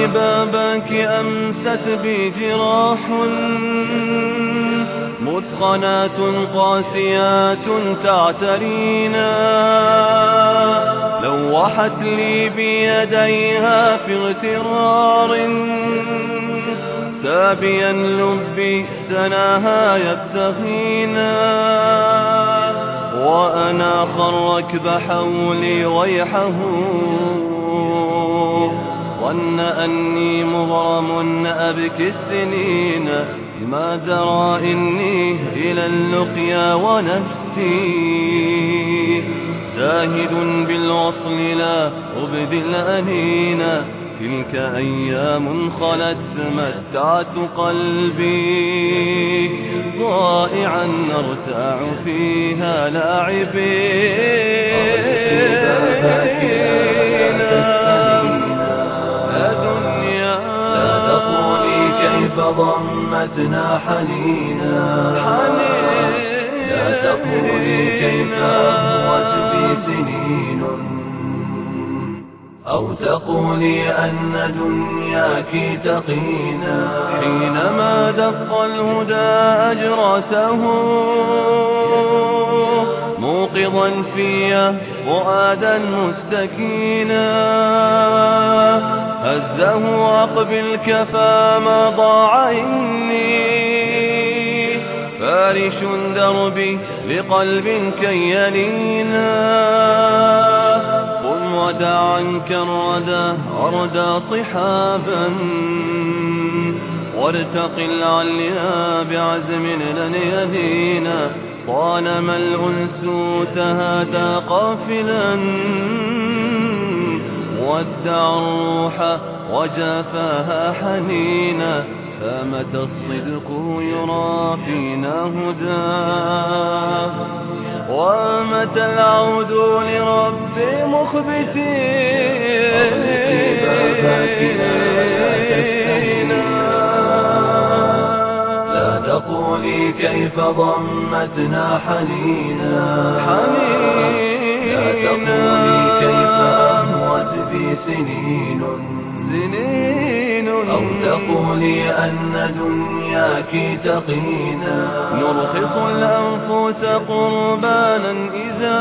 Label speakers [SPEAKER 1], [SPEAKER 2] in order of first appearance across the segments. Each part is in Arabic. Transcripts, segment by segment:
[SPEAKER 1] لي بابك أمست بي جراح مثخنات قاسيات تعترينا لوحت لي بيديها في اغترار سابيا لبي سناها يبتغينا وأنا الركب حولي ويحه ظن أني مغرم أبكي السنين ما درى إني إلى اللقيا ونفسي زاهد بالوصل لا أبدي الأنين تلك أيام خلت متعت قلبي ضائعا أرتاع فيها لاعبين الدنيا لا تقولي كيف ضمتنا حنينا لا تقولي كيف أهوت في سنين أو تقولي أن دنياك تقينا حينما دق الهدى أجرته موقظا في فؤادا مستكينا هزه أقبل كفى ما ضاع إني فارش دربي لقلب كي يلينا قل ودع عنك الردى أردى صحابا وارتقي العليا بعزم لن يهينا طالما الأنس تهادى قافلا ودع الروح وجافاها حنينا فمتى الصدق يرى فينا هداه ومتى العود لرب مخبتين لا تقولي كيف ضمتنا حنينا لا تقولي كيف أهوت في سنين أو تقولي أن دنياك تقينا نرخص الأنفس قربانا إذا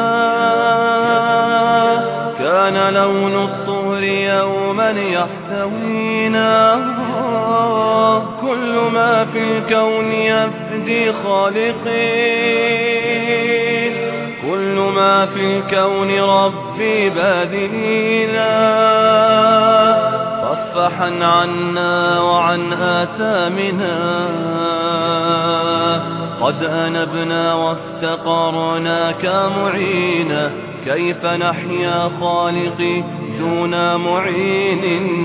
[SPEAKER 1] كان لون الطهر يوما يحتوينا كل ما في الكون يفدي خالقين كل ما في الكون ربي باذلينا صفحا عنا وعن آثامنا قد أنبنا وافتقرناك معينا كيف نحيا خالقي دون معين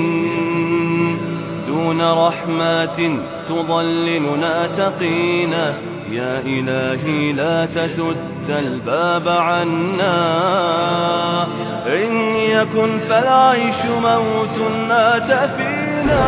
[SPEAKER 1] دون رحمات تضللنا تقينا يا إلهي لا تسد الباب عنا إن يكن فالعيش موت مات فينا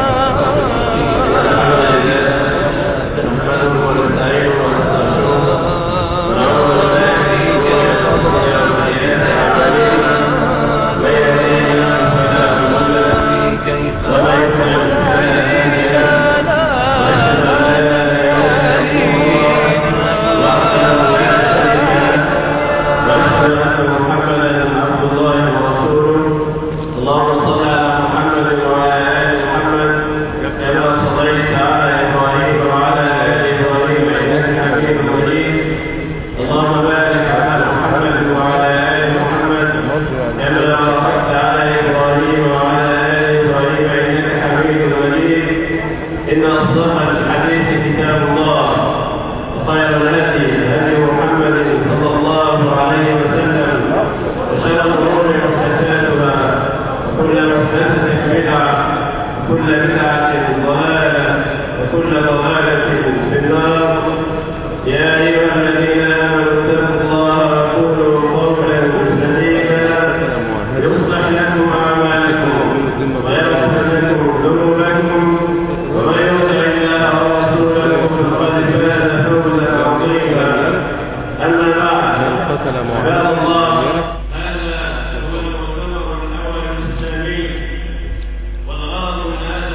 [SPEAKER 2] والغرض من هذا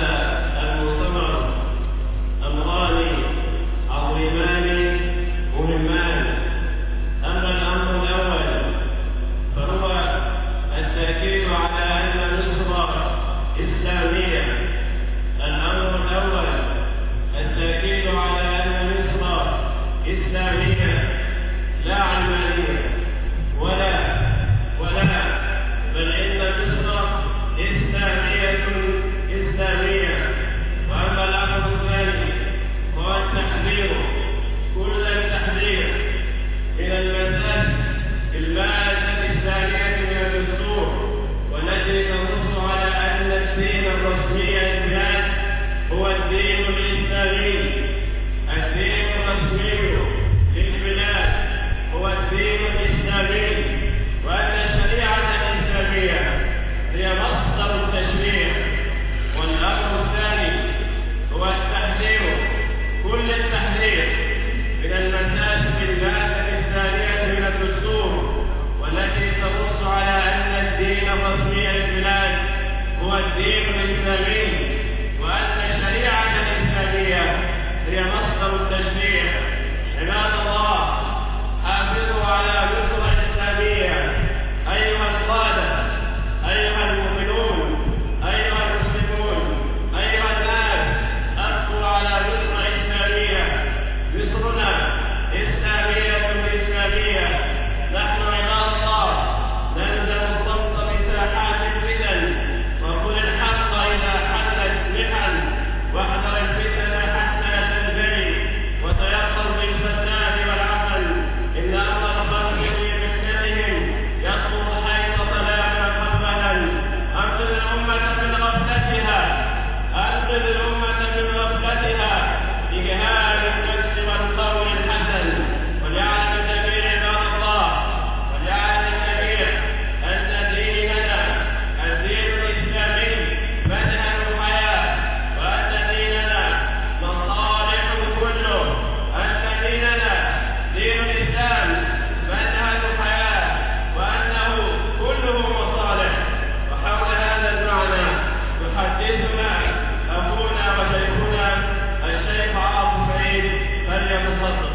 [SPEAKER 2] الدين الإسلامي. الدين الرسمي للبلاد هو الدين الإسلامي، وأن الشريعة الإسلامية هي مصدر التشريع. والأمر الثاني هو التحذير، كل التحذير من المساجد المادة الثانية من الدستور، والتي تنص على أن الدين الرسمي للبلاد هو الدين الإسلامي، وأن الشريعة الإسلامية هي مصدر التشريع. عباد الله، حافظوا على الأسرة الإسلامية أيها القادة، أيها المؤمنون، أيها المسلمون، أيها الناس، أبقوا على الأسرة الإسلامية. مصرنا إسلامية إسلامية. نحن عباد الله نلزم الضبط بساحات الفتن، وقل الحق إذا حلت محن، واحذر الفتن حتى تنجلي، وتيقظ بالفساد والعمل. إن أمر الخلق في فتنتهم يطلب حيث ظلاما قبلا. أنقذ الأمة من غفلتها، أنقذ الأمة من غفلتها بجهاد النفس والقول الحسن. وليعلم الجميع عباد الله، وليعلم الجميع أن ديننا الدين الإسلامي منهج الحياة، وأن ديننا مصالح كله، أن ديننا دين الإسلام منهج الحياة، وأنه كله مصالح. وحول هذا المعنى يحدثنا أخونا وشيخنا الشيخ عاصم سعيد، فليتفضل.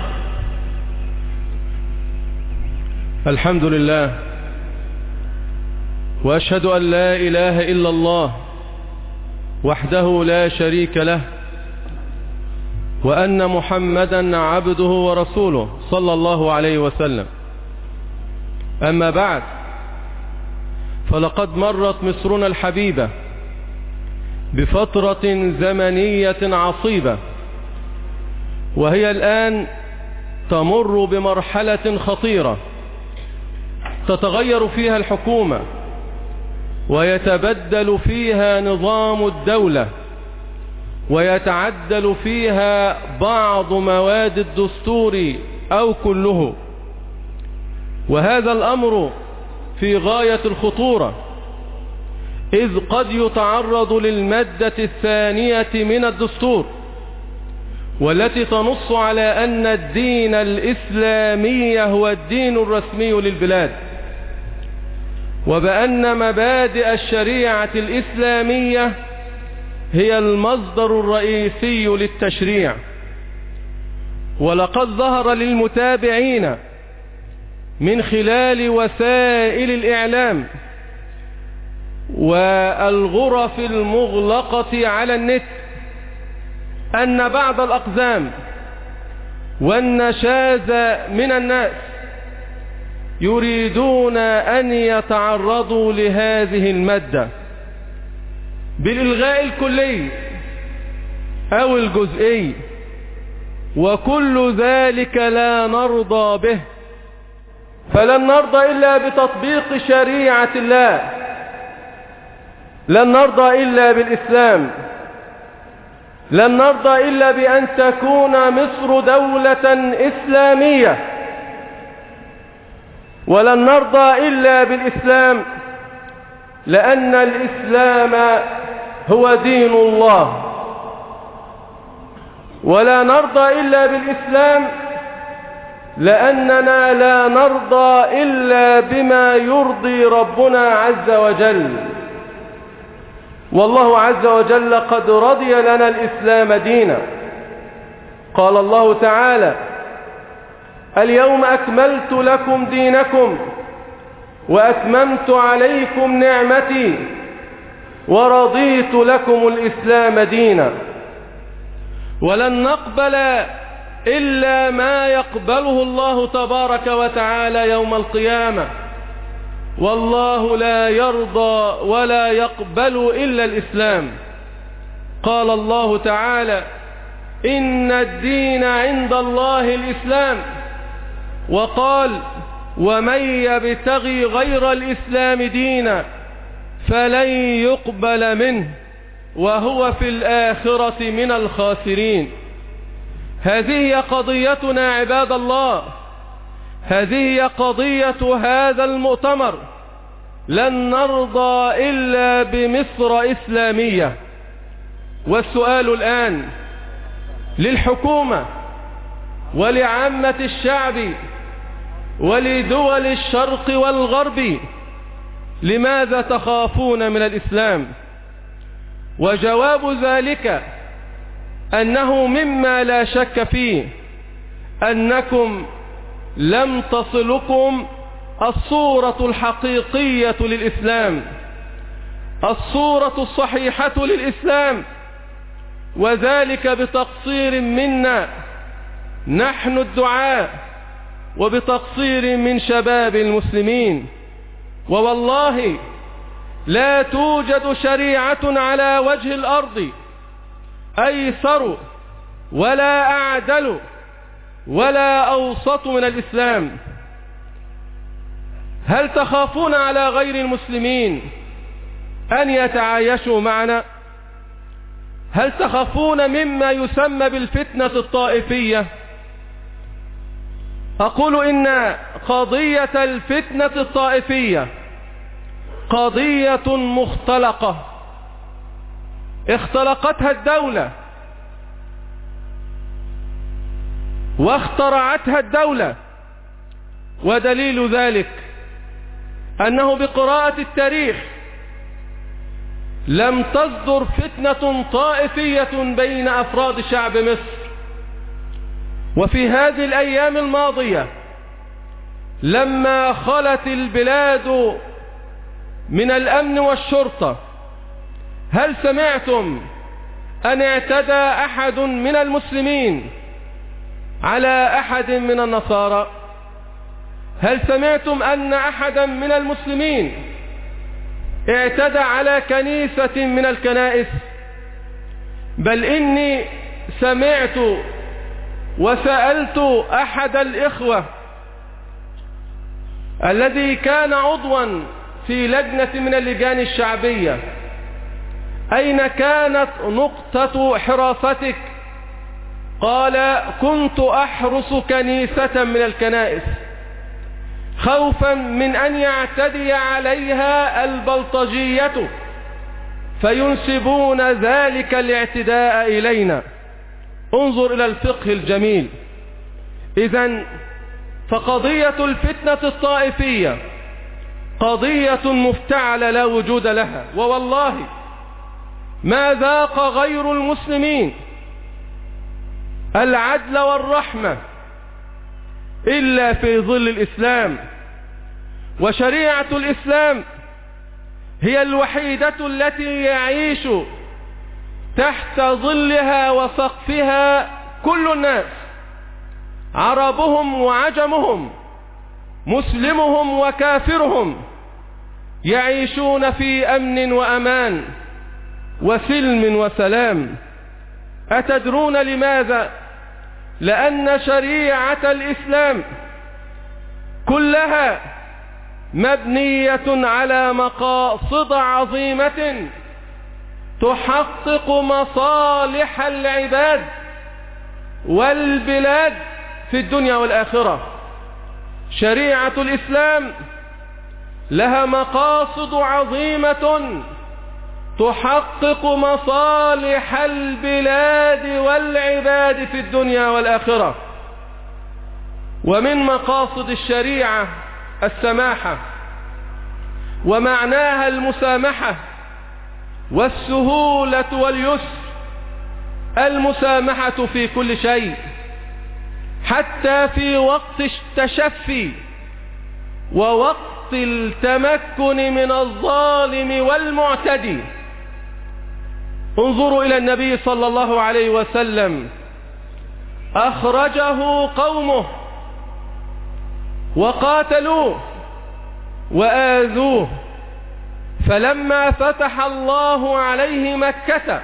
[SPEAKER 3] الحمد لله، وأشهد أن لا إله إلا الله وحده لا شريك له، وأن محمدا عبده ورسوله صلى الله عليه وسلم. أما بعد، فلقد مرت مصرنا الحبيبة بفترة زمنية عصيبة، وهي الآن تمر بمرحلة خطيرة تتغير فيها الحكومة، ويتبدل فيها نظام الدولة، ويتعدل فيها بعض مواد الدستور أو كله. وهذا الأمر في غاية الخطورة، إذ قد يتعرض للمادة الثانية من الدستور، والتي تنص على أن الدين الإسلامي هو الدين الرسمي للبلاد، وبأن مبادئ الشريعة الإسلامية هي المصدر الرئيسي للتشريع. ولقد ظهر للمتابعين من خلال وسائل الإعلام والغرف المغلقة على النت أن بعض الأقزام والنشاز من الناس يريدون أن يتعرضوا لهذه المادة بالإلغاء الكلي أو الجزئي، وكل ذلك لا نرضى به. فلن نرضى إلا بتطبيق شريعة الله، لن نرضى إلا بالإسلام، لن نرضى إلا بأن تكون مصر دولة إسلامية، ولن نرضى إلا بالإسلام، لأن الإسلام هو دين الله. ولا نرضى إلا بالإسلام لأننا لا نرضى إلا بما يرضي ربنا عز وجل. والله عز وجل قد رضي لنا الإسلام دينا. قال الله تعالى: اليوم أكملت لكم دينكم وأتممت عليكم نعمتي ورضيت لكم الإسلام دينا. ولن نقبل إلا ما يقبله الله تبارك وتعالى يوم القيامة، والله لا يرضى ولا يقبل إلا الإسلام. قال الله تعالى: إن الدين عند الله الإسلام. وقال: ومن يبتغي غير الإسلام دينا فلن يقبل منه وهو في الآخرة من الخاسرين. هذه هي قضيتنا عباد الله، هذه هي قضية هذا المؤتمر. لن نرضى إلا بمصر إسلامية. والسؤال الآن للحكومة ولعامة الشعب ولدول الشرق والغرب: لماذا تخافون من الإسلام؟ وجواب ذلك أنه مما لا شك فيه أنكم لم تصلكم الصورة الحقيقية للإسلام، الصورة الصحيحة للإسلام، وذلك بتقصير منا نحن الدعاء وبتقصير من شباب المسلمين. ووالله لا توجد شريعة على وجه الأرض أيسر ولا أعدل ولا أوسط من الإسلام. هل تخافون على غير المسلمين أن يتعايشوا معنا؟ هل تخافون مما يسمى بالفتنة الطائفية؟ أقول إن قضية الفتنة الطائفية قضية مختلقة اختلقتها الدولة واخترعتها الدولة، ودليل ذلك أنه بقراءة التاريخ لم تصدر فتنة طائفية بين أفراد شعب مصر. وفي هذه الأيام الماضية لما خلت البلاد من الأمن والشرطة، هل سمعتم أن اعتدى أحد من المسلمين على أحد من النصارى؟ هل سمعتم أن أحدا من المسلمين اعتدى على كنيسة من الكنائس؟ بل إني سمعت وسألت أحد الإخوة الذي كان عضوا في لجنة من اللجان الشعبية: أين كانت نقطة حراستك؟ قال: كنت أحرس كنيسة من الكنائس خوفا من أن يعتدي عليها البلطجية فينسبون ذلك الاعتداء إلينا. انظر إلى الفقه الجميل. إذن فقضية الفتنة الطائفية قضية مفتعلة لا وجود لها، ووالله ما ذاق غير المسلمين العدل والرحمة إلا في ظل الإسلام. وشريعة الإسلام هي الوحيدة التي يعيش تحت ظلها وسقفها كل الناس، عربهم وعجمهم، مسلمهم وكافرهم، يعيشون في أمن وأمان وسلم وسلام. أتدرون لماذا؟ لأن شريعة الإسلام كلها مبنية على مقاصد عظيمة تحقق مصالح العباد والبلاد في الدنيا والآخرة. شريعة الإسلام لها مقاصد عظيمة تحقق مصالح البلاد والعباد في الدنيا والآخرة. ومن مقاصد الشريعة السماحة، ومعناها المسامحة والسهولة واليسر. المسامحة في كل شيء، حتى في وقت التشفي ووقت التمكن من الظالم والمعتدي. انظروا إلى النبي صلى الله عليه وسلم، أخرجه قومه وقاتلوه وآذوه، فلما فتح الله عليه مكة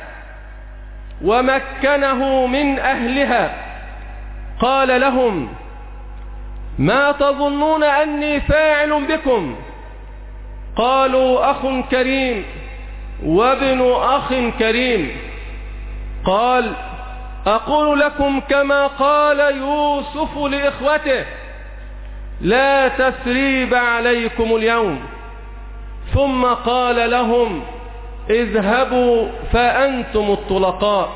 [SPEAKER 3] ومكنه من أهلها قال لهم: ما تظنون أني فاعل بكم؟ قالوا: أخ كريم وابن أخ كريم. قال: أقول لكم كما قال يوسف لإخوته: لا تثريب عليكم اليوم. ثم قال لهم: اذهبوا فأنتم الطلقاء.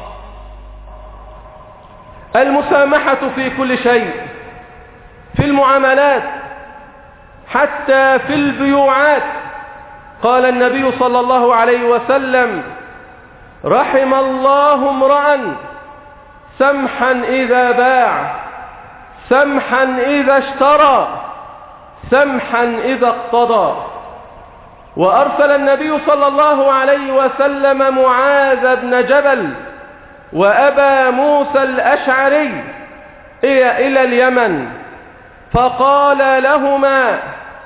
[SPEAKER 3] المسامحة في كل شيء، في المعاملات حتى في البيوعات. قال النبي صلى الله عليه وسلم: رحم الله امرأ سمحا إذا باع، سمحا إذا اشترى، سمحا إذا اقتضى. وأرسل النبي صلى الله عليه وسلم معاذ بن جبل وأبا موسى الأشعري إلى اليمن، فقال لهما: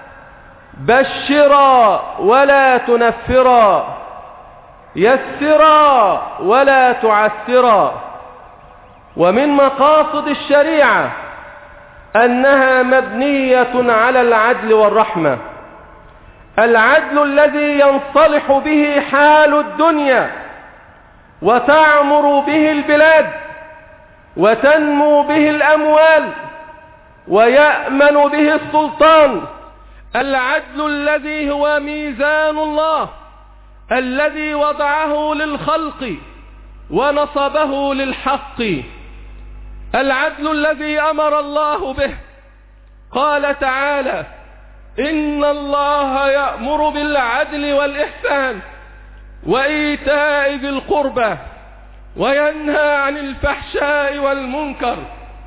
[SPEAKER 3] بشرا ولا تنفرا، يسرا ولا تعسرا. ومن مقاصد الشريعة أنها مبنية على العدل والرحمة، العدل الذي ينصلح به حال الدنيا وتعمر به البلاد وتنمو به الأموال ويأمن به السلطان، العدل الذي هو ميزان الله الذي وضعه للخلق ونصبه للحق، العدل الذي أمر الله به. قال تعالى: إن الله يأمر بالعدل والإحسان وإيتاء ذي القربى وينهى عن الفحشاء والمنكر.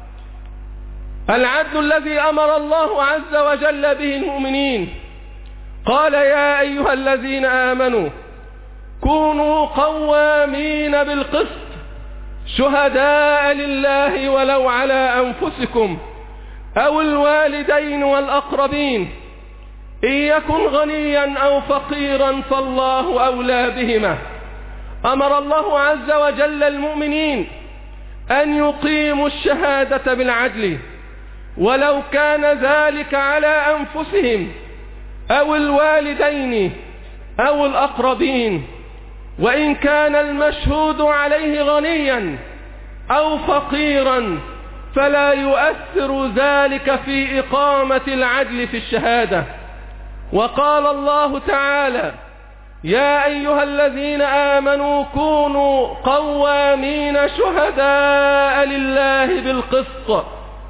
[SPEAKER 3] العدل الذي أمر الله عز وجل به المؤمنين. قال: يا أيها الذين آمنوا كونوا قوامين بالقسط شهداء لله ولو على أنفسكم أو الوالدين والأقربين، إن يكن غنيا أو فقيرا فالله أولى بهما. أمر الله عز وجل المؤمنين أن يقيموا الشهادة بالعدل ولو كان ذلك على أنفسهم أو الوالدين أو الأقربين، وإن كان المشهود عليه غنيا أو فقيرا فلا يؤثر ذلك في إقامة العدل في الشهادة. وقال الله تعالى: يا أيها الذين آمنوا كونوا قوامين شهداء لله بالقسط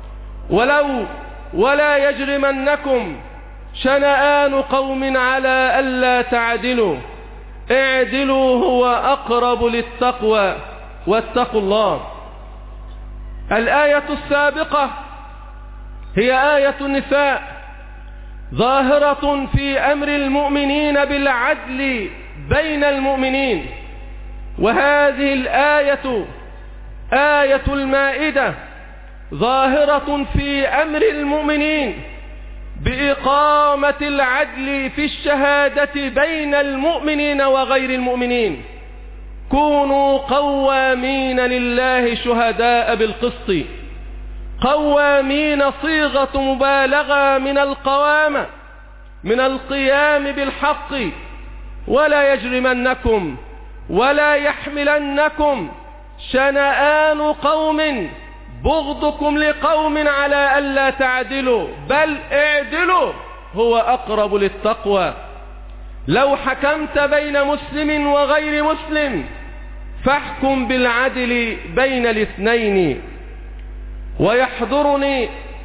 [SPEAKER 3] ولا يجرمنكم شنآن قوم على ألا تعدلوا اعدلوا هو أقرب للتقوى واتقوا الله. الآية السابقة هي آية النساء، ظاهرة في أمر المؤمنين بالعدل بين المؤمنين. وهذه الآية آية المائدة ظاهرة في أمر المؤمنين بإقامة العدل في الشهادة بين المؤمنين وغير المؤمنين. كونوا قوامين لله شهداء بالقسط. قوامين صيغة مبالغة من القوامة، من القيام بالحق. ولا يجرمنكم ولا يحملنكم شنآن قوم بغضكم لقوم على ألا تعدلوا بل اعدلوا هو أقرب للتقوى. لو حكمت بين مسلم وغير مسلم فاحكم بالعدل بين الاثنين. ويحضرني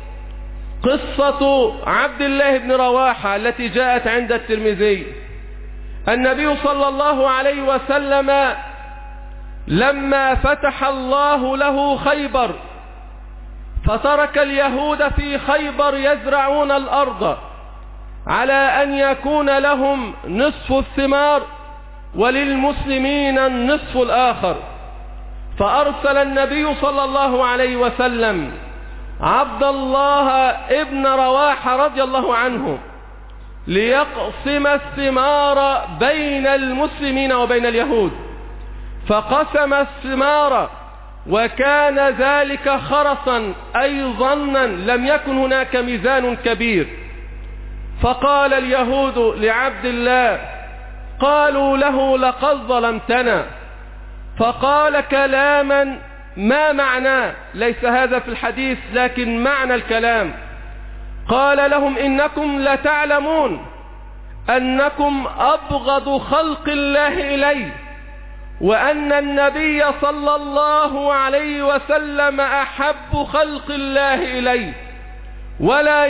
[SPEAKER 3] قصة عبد الله بن رواحة التي جاءت عند الترمذي. النبي صلى الله عليه وسلم لما فتح الله له خيبر فترك اليهود في خيبر يزرعون الأرض على أن يكون لهم نصف الثمار وللمسلمين النصف الآخر. فأرسل النبي صلى الله عليه وسلم عبد الله ابن رواحة رضي الله عنه ليقسم الثمار بين المسلمين وبين اليهود. فقسم الثمار وكان ذلك خرصا أي ظنا، لم يكن هناك ميزان كبير. فقال اليهود لعبد الله: قالوا له لقد ظلمتنا، فقال كلاما ما معناه، ليس هذا في الحديث لكن معنى الكلام. قال لهم إنكم لتعلمون أنكم أبغض خلق الله إلي، وأن النبي صلى الله عليه وسلم أحب خلق الله إلي، ولا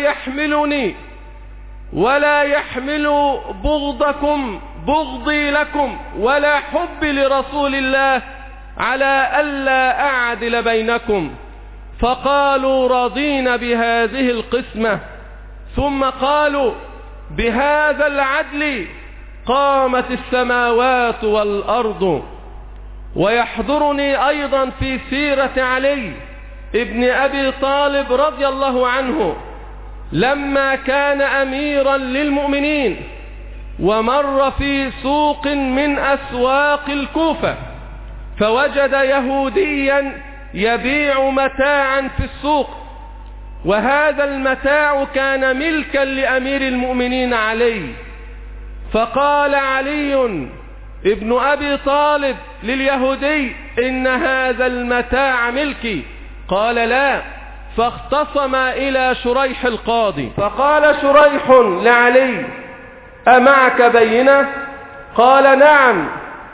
[SPEAKER 3] يحمل بغضكم بغضي لكم ولا حبي لرسول الله على ألا أعدل بينكم. فقالوا رضينا بهذه القسمة. ثم قالوا بهذا العدل قامت السماوات والأرض. ويحضرني أيضا في سيرة علي ابن أبي طالب رضي الله عنه لما كان أميرا للمؤمنين ومر في سوق من أسواق الكوفة، فوجد يهوديا يبيع متاعا في السوق، وهذا المتاع كان ملكا لأمير المؤمنين علي. فقال علي ابن أبي طالب لليهودي إن هذا المتاع ملكي. قال لا، فاختصم إلى شريح القاضي، فقال شريح لعلي أمعك بينة؟ قال نعم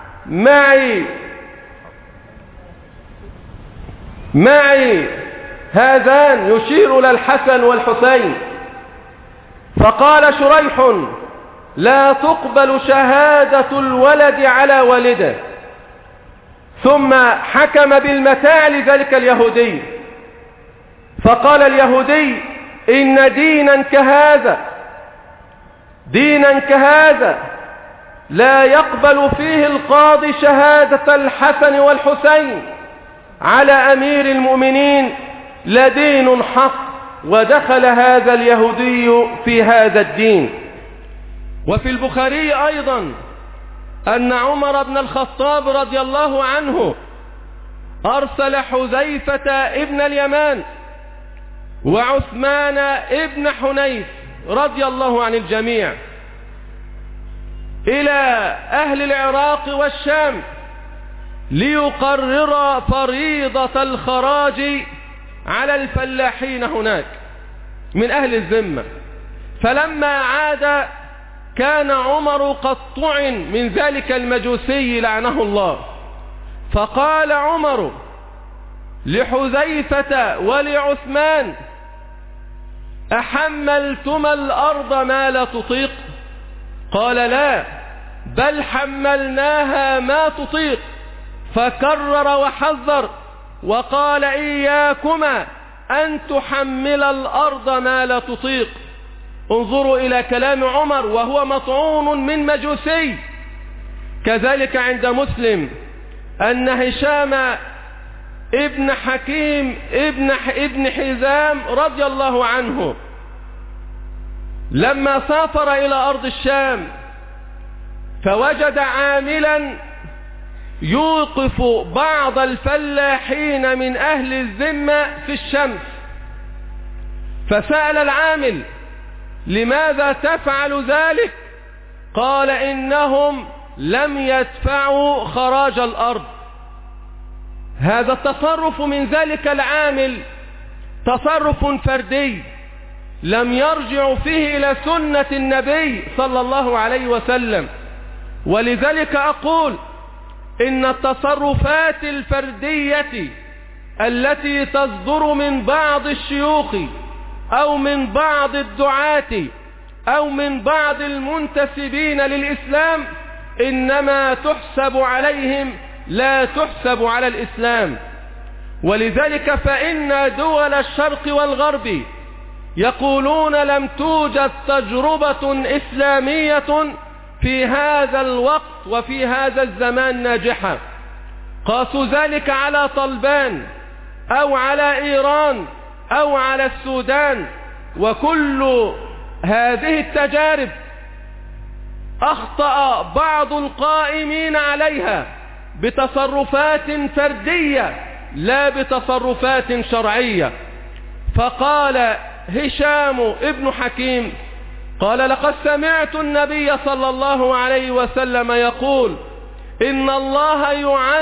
[SPEAKER 3] معي هذان، يشير إلى الحسن والحسين. فقال شريح لا تقبل شهادة الولد على والده. ثم حكم بالمتاع لذلك اليهودي. فقال اليهودي إن دينا كهذا لا يقبل فيه القاضي شهادة الحسن والحسين على أمير المؤمنين لدين حق. ودخل هذا اليهودي في هذا الدين. وفي البخاري أيضا أن عمر بن الخطاب رضي الله عنه أرسل حذيفة ابن اليمان وعثمان ابن حنيف رضي الله عن الجميع إلى أهل العراق والشام ليقرر فريضة الخراج على الفلاحين هناك من أهل الذمة. فلما عاد كان عمر قد طعن من ذلك المجوسي لعنه الله. فقال عمر لحذيفة ولعثمان أحملتما الأرض ما لا تطيق؟ قال لا، بل حملناها ما تطيق. فكرر وحذر وقال إياكما أن تحمل الأرض ما لا تطيق. انظروا إلى كلام عمر وهو مطعون من مجوسي. كذلك عند مسلم أن هشام ابن حكيم ابن حزام رضي الله عنه لما سافر إلى أرض الشام فوجد عاملا يوقف بعض الفلاحين من أهل الذمة في الشمس. فسأل العامل لماذا تفعل ذلك؟ قال إنهم لم يدفعوا خراج الأرض. هذا التصرف من ذلك العامل تصرف فردي لم يرجع فيه إلى سنة النبي صلى الله عليه وسلم. ولذلك أقول إن التصرفات الفردية التي تصدر من بعض الشيوخ أو من بعض الدعاة أو من بعض المنتسبين للإسلام إنما تحسب عليهم لا تحسب على الإسلام. ولذلك فإن دول الشرق والغرب يقولون لم توجد تجربة إسلامية في هذا الوقت وفي هذا الزمان ناجحة. قاسوا ذلك على طلبان أو على إيران أو على السودان. وكل هذه التجارب أخطأ بعض القائمين عليها بتصرفات فردية لا بتصرفات شرعية. فقال هشام ابن حكيم قال: لقد سمعت النبي صلى الله عليه وسلم يقول: إن الله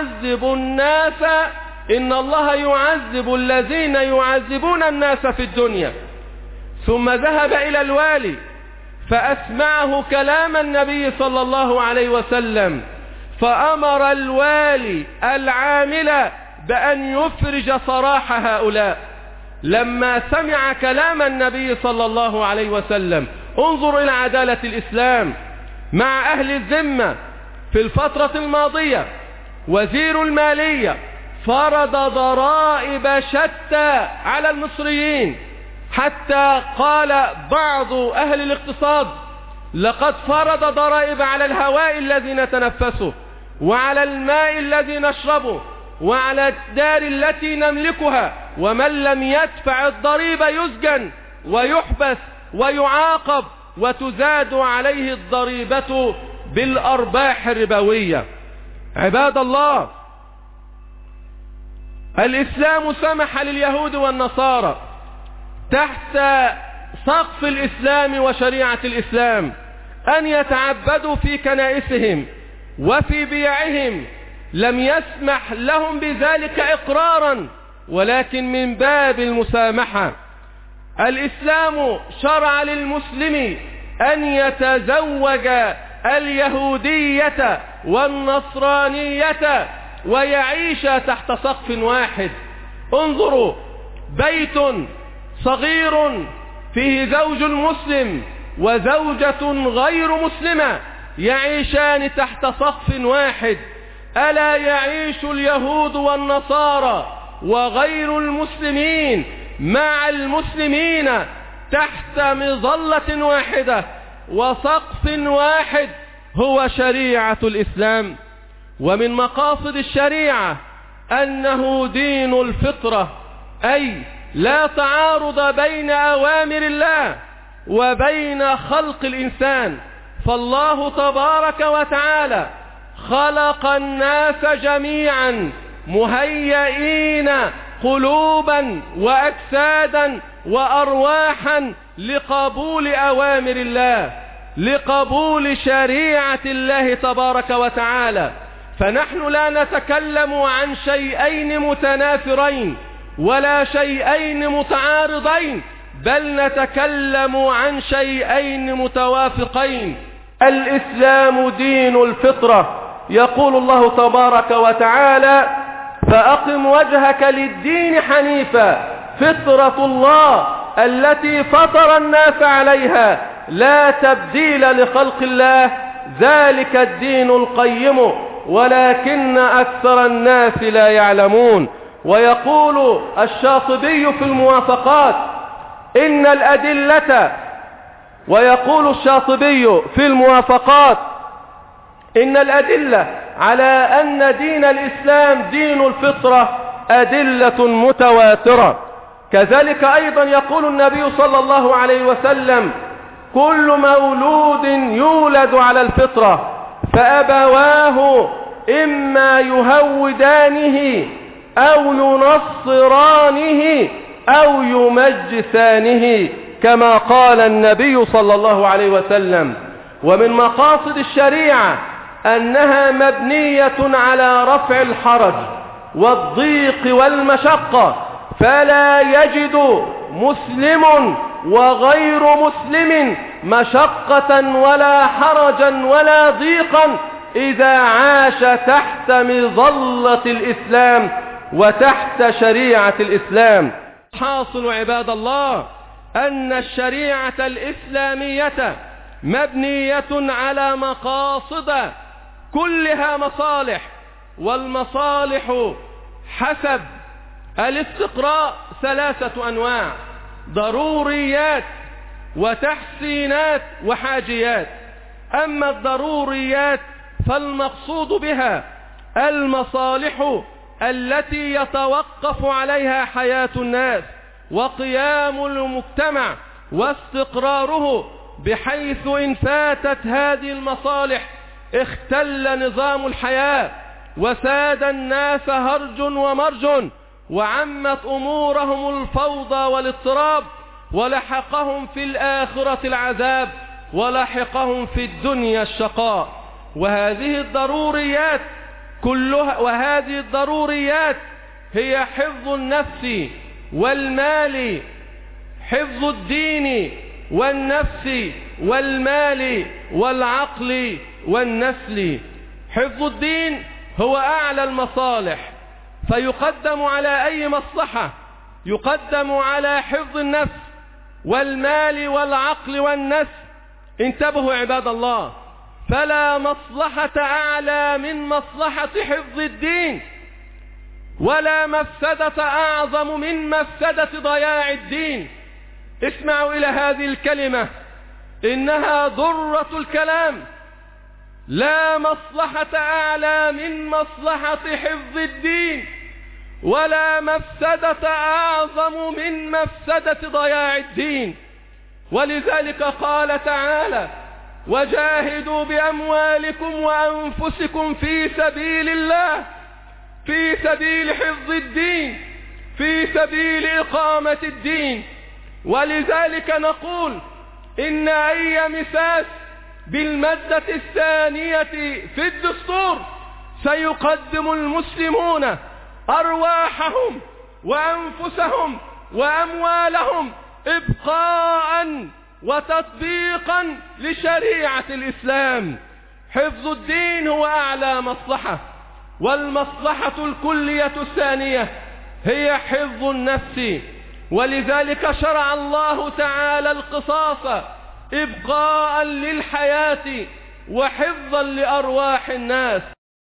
[SPEAKER 3] يعذب الذين يعذبون الناس في الدنيا. ثم ذهب إلى الوالي فأسمعه كلام النبي صلى الله عليه وسلم، فأمر الوالي العامل بأن يفرج سراح هؤلاء. لما سمع كلام النبي صلى الله عليه وسلم، انظر إلى عدالة الإسلام مع أهل الذمة. في الفترة الماضية وزير المالية فرض ضرائب شتى على المصريين، حتى قال بعض أهل الاقتصاد: لقد فرض ضرائب على الهواء الذي نتنفسه، وعلى الماء الذي نشربه، وعلى الدار التي نملكها، ومن لم يدفع الضريبة يسجن ويحبس ويعاقب، وتزاد عليه الضريبة بالأرباح الربوية. عباد الله، الإسلام سمح لليهود والنصارى تحت سقف الإسلام وشريعة الإسلام أن يتعبدوا في كنائسهم وفي بيعهم. لم يسمح لهم بذلك إقرارا، ولكن من باب المسامحة. الإسلام شرع للمسلم أن يتزوج اليهودية والنصرانية ويعيش تحت سقف واحد. انظروا، بيت صغير فيه زوج مسلم وزوجة غير مسلمة يعيشان تحت سقف واحد. ألا يعيش اليهود والنصارى وغير المسلمين مع المسلمين تحت مظلة واحدة وسقف واحد هو شريعة الإسلام. ومن مقاصد الشريعة أنه دين الفطرة، أي لا تعارض بين أوامر الله وبين خلق الإنسان. فالله تبارك وتعالى خلق الناس جميعا مهيئين قلوبا وأجسادا وأرواحا لقبول أوامر الله، لقبول شريعة الله تبارك وتعالى. فنحن لا نتكلم عن شيئين متنافرين ولا شيئين متعارضين، بل نتكلم عن شيئين متوافقين. الإسلام دين الفطرة، يقول الله تبارك وتعالى: فأقم وجهك للدين حنيفا فطرة الله التي فطر الناس عليها لا تبديل لخلق الله ذلك الدين القيم ولكن أكثر الناس لا يعلمون. ويقول الشاطبي في الموافقات إن الأدلة إن الأدلة على أن دين الإسلام دين الفطرة أدلة متواترة. كذلك أيضا يقول النبي صلى الله عليه وسلم: كل مولود يولد على الفطرة فأبواه إما يهودانه أو ينصرانه أو يمجسانه، كما قال النبي صلى الله عليه وسلم. ومن مقاصد الشريعة أنها مبنية على رفع الحرج والضيق والمشقة، فلا يجد مسلم وغير مسلم مشقة ولا حرجا ولا ضيقا إذا عاش تحت مظلة الإسلام وتحت شريعة الإسلام. حاصل عباد الله أن الشريعة الإسلامية مبنية على مقاصد كلها مصالح، والمصالح حسب الاستقراء 3 أنواع: ضروريات وتحسينات وحاجيات. أما الضروريات فالمقصود بها المصالح التي يتوقف عليها حياة الناس وقيام المجتمع واستقراره، بحيث إن فاتت هذه المصالح اختل نظام الحياة وساد الناس هرج ومرج، وعمت أمورهم الفوضى والاضطراب، ولحقهم في الآخرة العذاب ولحقهم في الدنيا الشقاء. وهذه الضروريات هي حفظ النفس والمال، حفظ الدين والنفس والمال والعقل والنسل. حفظ الدين هو أعلى المصالح، فيقدم على أي مصلحة، يقدم على حفظ النفس والمال والعقل والنسل. انتبهوا عباد الله، فلا مصلحة أعلى من مصلحة حفظ الدين، ولا مفسدة أعظم من مفسدة ضياع الدين. اسمعوا إلى هذه الكلمة، إنها ضرة الكلام. لا مصلحة أعلى من مصلحة حفظ الدين، ولا مفسدة أعظم من مفسدة ضياع الدين. ولذلك قال تعالى: وجاهدوا بأموالكم وأنفسكم في سبيل الله، في سبيل حفظ الدين، في سبيل إقامة الدين. ولذلك نقول إن أي مساس بالمادة الثانية في الدستور سيقدم المسلمون أرواحهم وأنفسهم وأموالهم إبقاء وتطبيقا لشريعة الإسلام. حفظ الدين هو أعلى مصلحة، والمصلحة الكلية الثانية هي حفظ النفس. ولذلك شرع الله تعالى القصاص إبقاء للحياة وحفظا لأرواح الناس.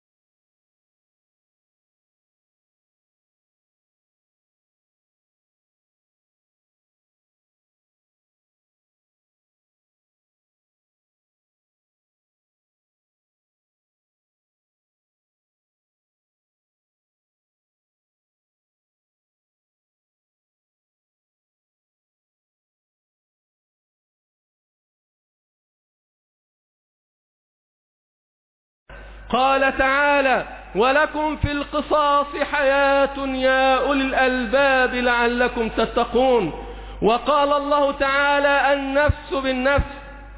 [SPEAKER 3] قال تعالى: ولكم في القصاص حياة يا أولي الألباب لعلكم تتقون. وقال الله تعالى: النفس بالنفس.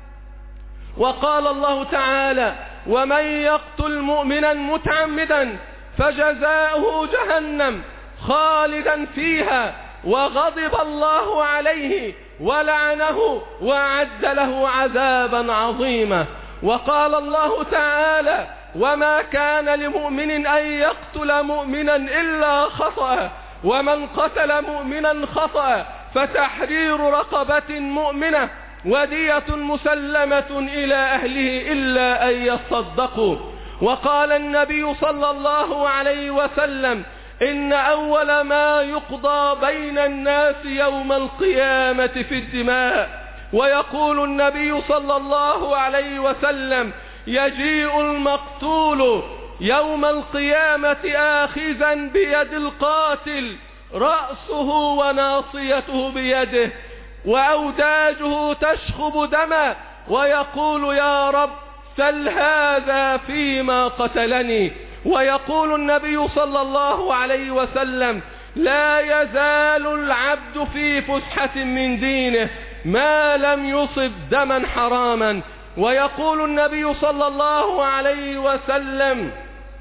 [SPEAKER 3] وقال الله تعالى: ومن يقتل مؤمنا متعمدا فجزاؤه جهنم خالدا فيها وغضب الله عليه ولعنه وأعد له عذابا عظيما. وقال الله تعالى: وما كان لمؤمن أن يقتل مؤمنا إلا خطأ، ومن قتل مؤمنا خطأ فتحرير رقبة مؤمنة ودية مسلمة إلى أهله إلا أن يصدقوا. وقال النبي صلى الله عليه وسلم: إن أول ما يقضى بين الناس يوم القيامة في الدماء. ويقول النبي صلى الله عليه وسلم: يجيء المقتول يوم القيامة آخذا بيد القاتل، رأسه وناصيته بيده وأوداجه تشخب دما، ويقول: يا رب سل هذا فيما قتلني. ويقول النبي صلى الله عليه وسلم: لا يزال العبد في فسحة من دينه ما لم يصب دما حراما. ويقول النبي صلى الله عليه وسلم: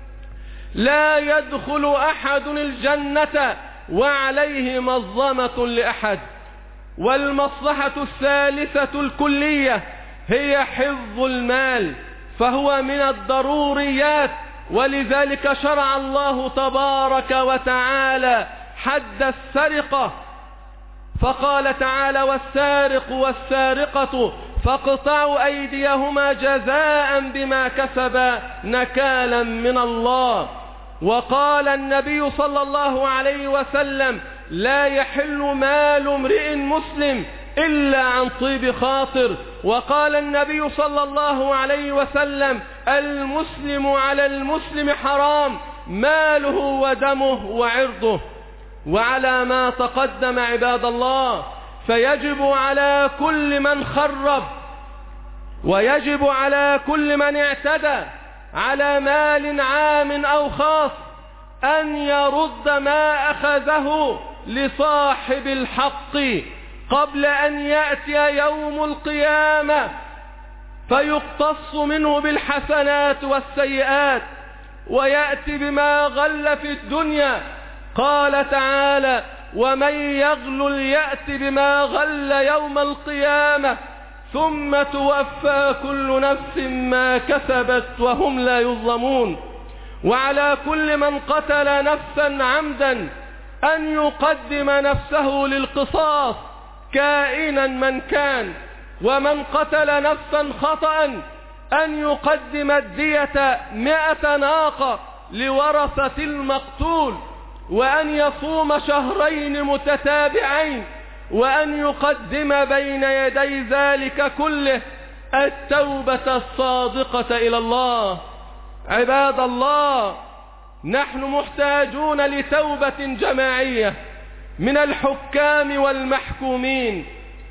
[SPEAKER 3] لا يدخل أحد الجنة وعليه مظلمة لأحد. والمصلحة الثالثة الكلية هي حفظ المال، فهو من الضروريات. ولذلك شرع الله تبارك وتعالى حد السرقة، فقال تعالى: والسارق والسارقة فاقطعوا أيديهما جزاء بما كسبا نكالا من الله. وقال النبي صلى الله عليه وسلم: لا يحل مال امرئ مسلم إلا عن طيب خاطر. وقال النبي صلى الله عليه وسلم: المسلم على المسلم حرام ماله ودمه وعرضه. وعلى ما تقدم عباد الله، فيجب على كل من خرب ويجب على كل من اعتدى على مال عام أو خاص أن يرد ما أخذه لصاحب الحق قبل أن يأتي يوم القيامة فيقتص منه بالحسنات والسيئات ويأتي بما غل في الدنيا. قال تعالى: ومن يغلل يأت بما غل يوم القيامة ثم توفى كل نفس ما كسبت وهم لا يظلمون. وعلى كل من قتل نفسا عمدا أن يقدم نفسه للقصاص كائنا من كان، ومن قتل نفسا خطأ أن يقدم الدية 100 ناقة لورثة المقتول، وأن يصوم شهرين متتابعين، وأن يقدم بين يدي ذلك كله التوبة الصادقة إلى الله. عباد الله، نحن محتاجون لتوبة جماعية من الحكام والمحكومين.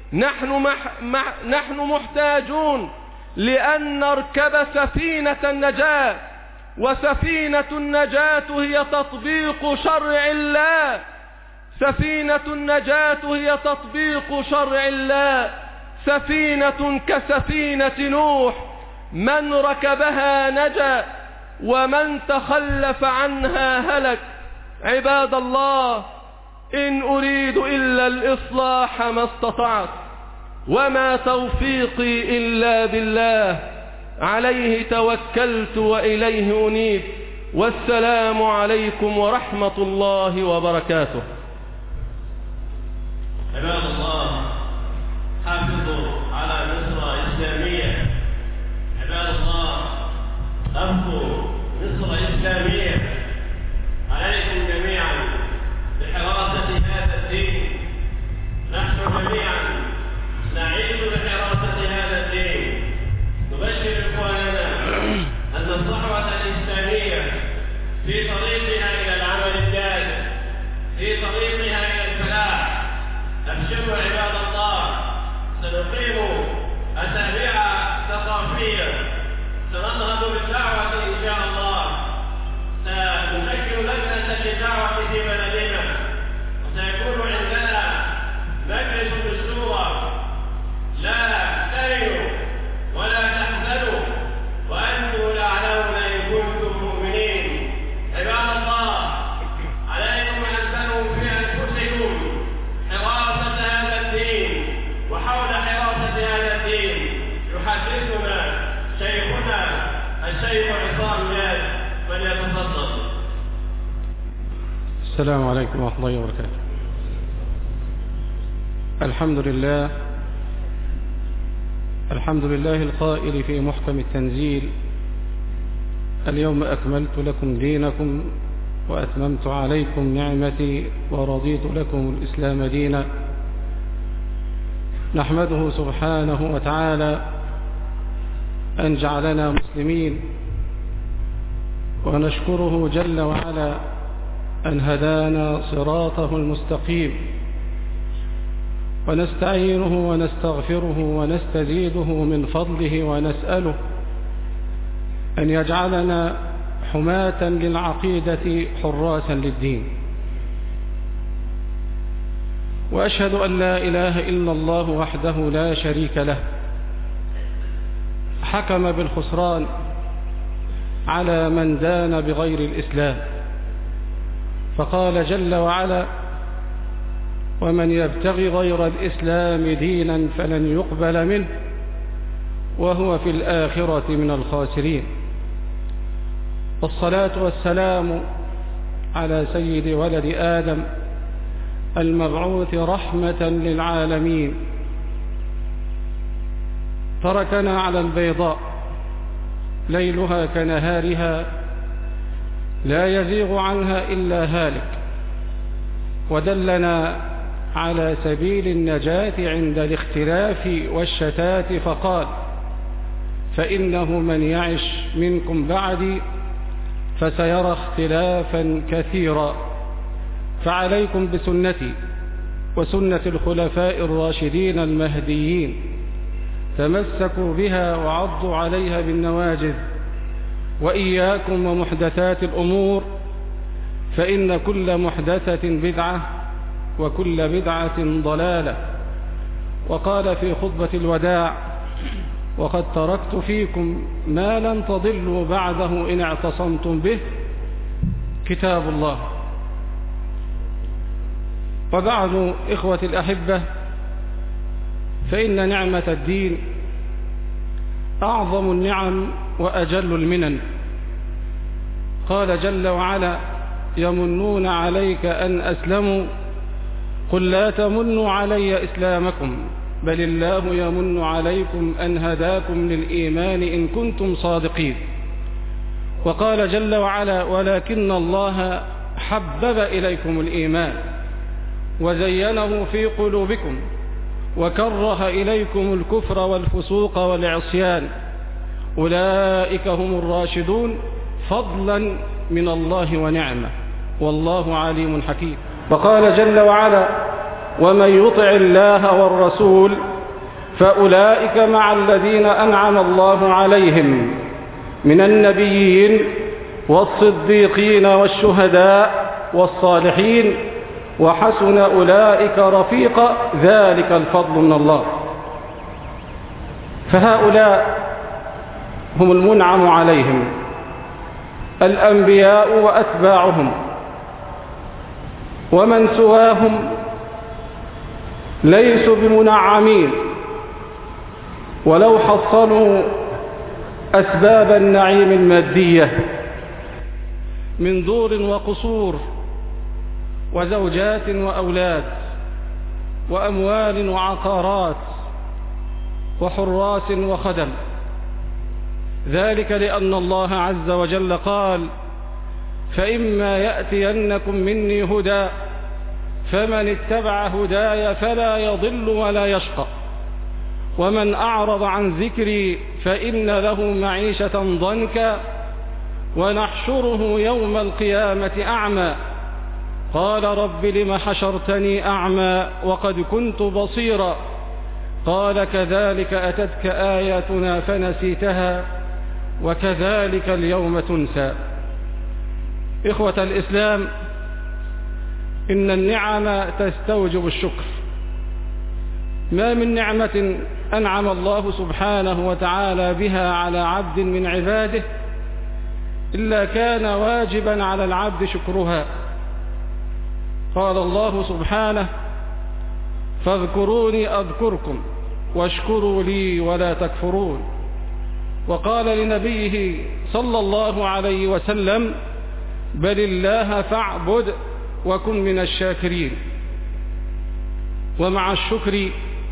[SPEAKER 3] نحن محتاجون لأن نركب سفينة النجاة، وسفينة النجاة هي تطبيق شرع الله. سفينة النجاة هي تطبيق شرع الله، سفينة كسفينة نوح، من ركبها نجا ومن تخلف عنها هلك. عباد الله، إن أريد إلا الإصلاح ما استطعت، وما توفيقي إلا بالله، عليه توكلت وإليه أنيب. والسلام عليكم ورحمة الله وبركاته.
[SPEAKER 2] عباد الله، حافظوا على مصر إسلامية. عباد الله، أبقوا مصر إسلامية. عليكم جميعا بحراسة هذا الدين. نحن جميعا نعيش بحراسة هذا الدين. نبشر إخواننا أن الصحوة الإسلامية في طريقها إلى العمل الجاد، في طريقها إلى الفلاح. أبشروا عباد الله، سنقيم أسابيع ثقافية، سننهض بالدعوة إن شاء الله، سنشكل لجنة للدعوة في بلدنا، وسيكون عندنا مجلس بالشورى. لا تهنوا ولا تحزنوا وأنتم الأعلون إن كنتم مؤمنين. عباد الله، عليكم أن تنووا في أنفسكم حراسة هذا الدين. وحول حراسة هذا الدين يحدثنا شيخنا الشيخ عصام جاد، فليتفضل.
[SPEAKER 4] السلام عليكم ورحمة الله وبركاته. الحمد لله القائل في محكم التنزيل: اليوم أكملت لكم دينكم وأتممت عليكم نعمتي ورضيت لكم الإسلام دينا. نحمده سبحانه وتعالى أن جعلنا مسلمين، ونشكره جل وعلا أن هدانا صراطه المستقيم، ونستعينه ونستغفره ونستزيده من فضله، ونسأله أن يجعلنا حماة للعقيدة حراسا للدين. وأشهد أن لا إله إلا الله وحده لا شريك له، حكم بالخسران على من دان بغير الإسلام، فقال جل وعلا: ومن يبتغي غير الإسلام دينا فلن يقبل منه وهو في الآخرة من الخاسرين. والصلاة والسلام على سيد ولد آدم المبعوث رحمة للعالمين، تركنا على البيضاء ليلها كنهارها لا يزيغ عنها إلا هالك، ودلنا على سبيل النجاة عند الاختلاف والشتات، فقال: فإنه من يعش منكم بعدي فسيرى اختلافا كثيرا، فعليكم بسنتي وسنة الخلفاء الراشدين المهديين، تمسكوا بها وعضوا عليها بالنواجذ، وإياكم ومحدثات الأمور، فإن كل محدثة بدعة وكل بدعة ضلالة. وقال في خطبة الوداع: وقد تركت فيكم ما لن تضلوا بعده إن اعتصمتم به، كتاب الله. وبعد إخوة الأحبة، فإن نعمة الدين أعظم النعم وأجل المنن. قال جل وعلا: يمنون عليك أن أسلموا قل لا تمنوا علي إسلامكم بل الله يمن عليكم أن هداكم للإيمان إن كنتم صادقين. وقال جل وعلا: ولكن الله حبب إليكم الإيمان وزينه في قلوبكم وكره إليكم الكفر والفسوق والعصيان أولئك هم الراشدون فضلا من الله ونعمة والله عليم حكيم. وقال جل وعلا: ومن يطع الله والرسول فأولئك مع الذين أنعم الله عليهم من النبيين والصديقين والشهداء والصالحين وحسن أولئك رفيقا ذلك الفضل من الله. فهؤلاء هم المنعم عليهم، الأنبياء وأتباعهم، ومن سواهم ليسوا بمنعمين ولو حصلوا أسباب النعيم المادية من دور وقصور وزوجات وأولاد وأموال وعقارات وحراس وخدم. ذلك لأن الله عز وجل قال: فإما يأتينكم مني هدى فمن اتبع هداي فلا يضل ولا يشقى ومن أعرض عن ذكري فإن له معيشة ضنكا ونحشره يوم القيامة أعمى قال رب لم حشرتني أعمى وقد كنت بصيرا قال كذلك أتتك آياتنا فنسيتها وكذلك اليوم تنسى. إخوة الإسلام، إن النعم تستوجب الشكر. ما من نعمة أنعم الله سبحانه وتعالى بها على عبد من عباده إلا كان واجبا على العبد شكرها. قال الله سبحانه: فاذكروني أذكركم واشكروا لي ولا تكفرون. وقال لنبيه صلى الله عليه وسلم: بل الله فاعبد وكن من الشاكرين. ومع الشكر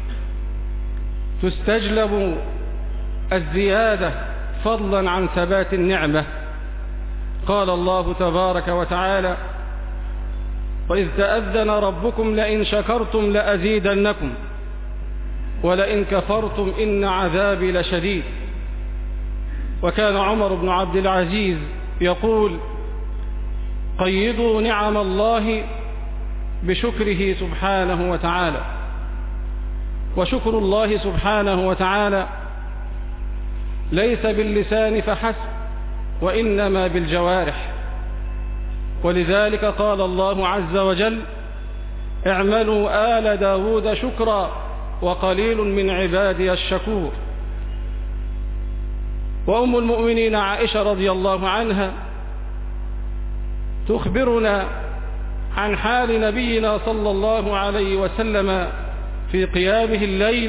[SPEAKER 4] تستجلب الزيادة فضلا عن ثبات النعمة. قال الله تبارك وتعالى: وإذ تأذن ربكم لئن شكرتم لأزيدنكم ولئن كفرتم إن عذابي لشديد. وكان عمر بن عبد العزيز يقول: قيدوا نعم الله بشكره سبحانه وتعالى. وشكر الله سبحانه وتعالى ليس باللسان فحسب وإنما بالجوارح. ولذلك قال الله عز وجل: اعملوا آل داود شكرا وقليل من عبادي الشكور. وأم المؤمنين عائشة رضي الله عنها تخبرنا عن حال نبينا صلى الله عليه وسلم في قيامه الليل،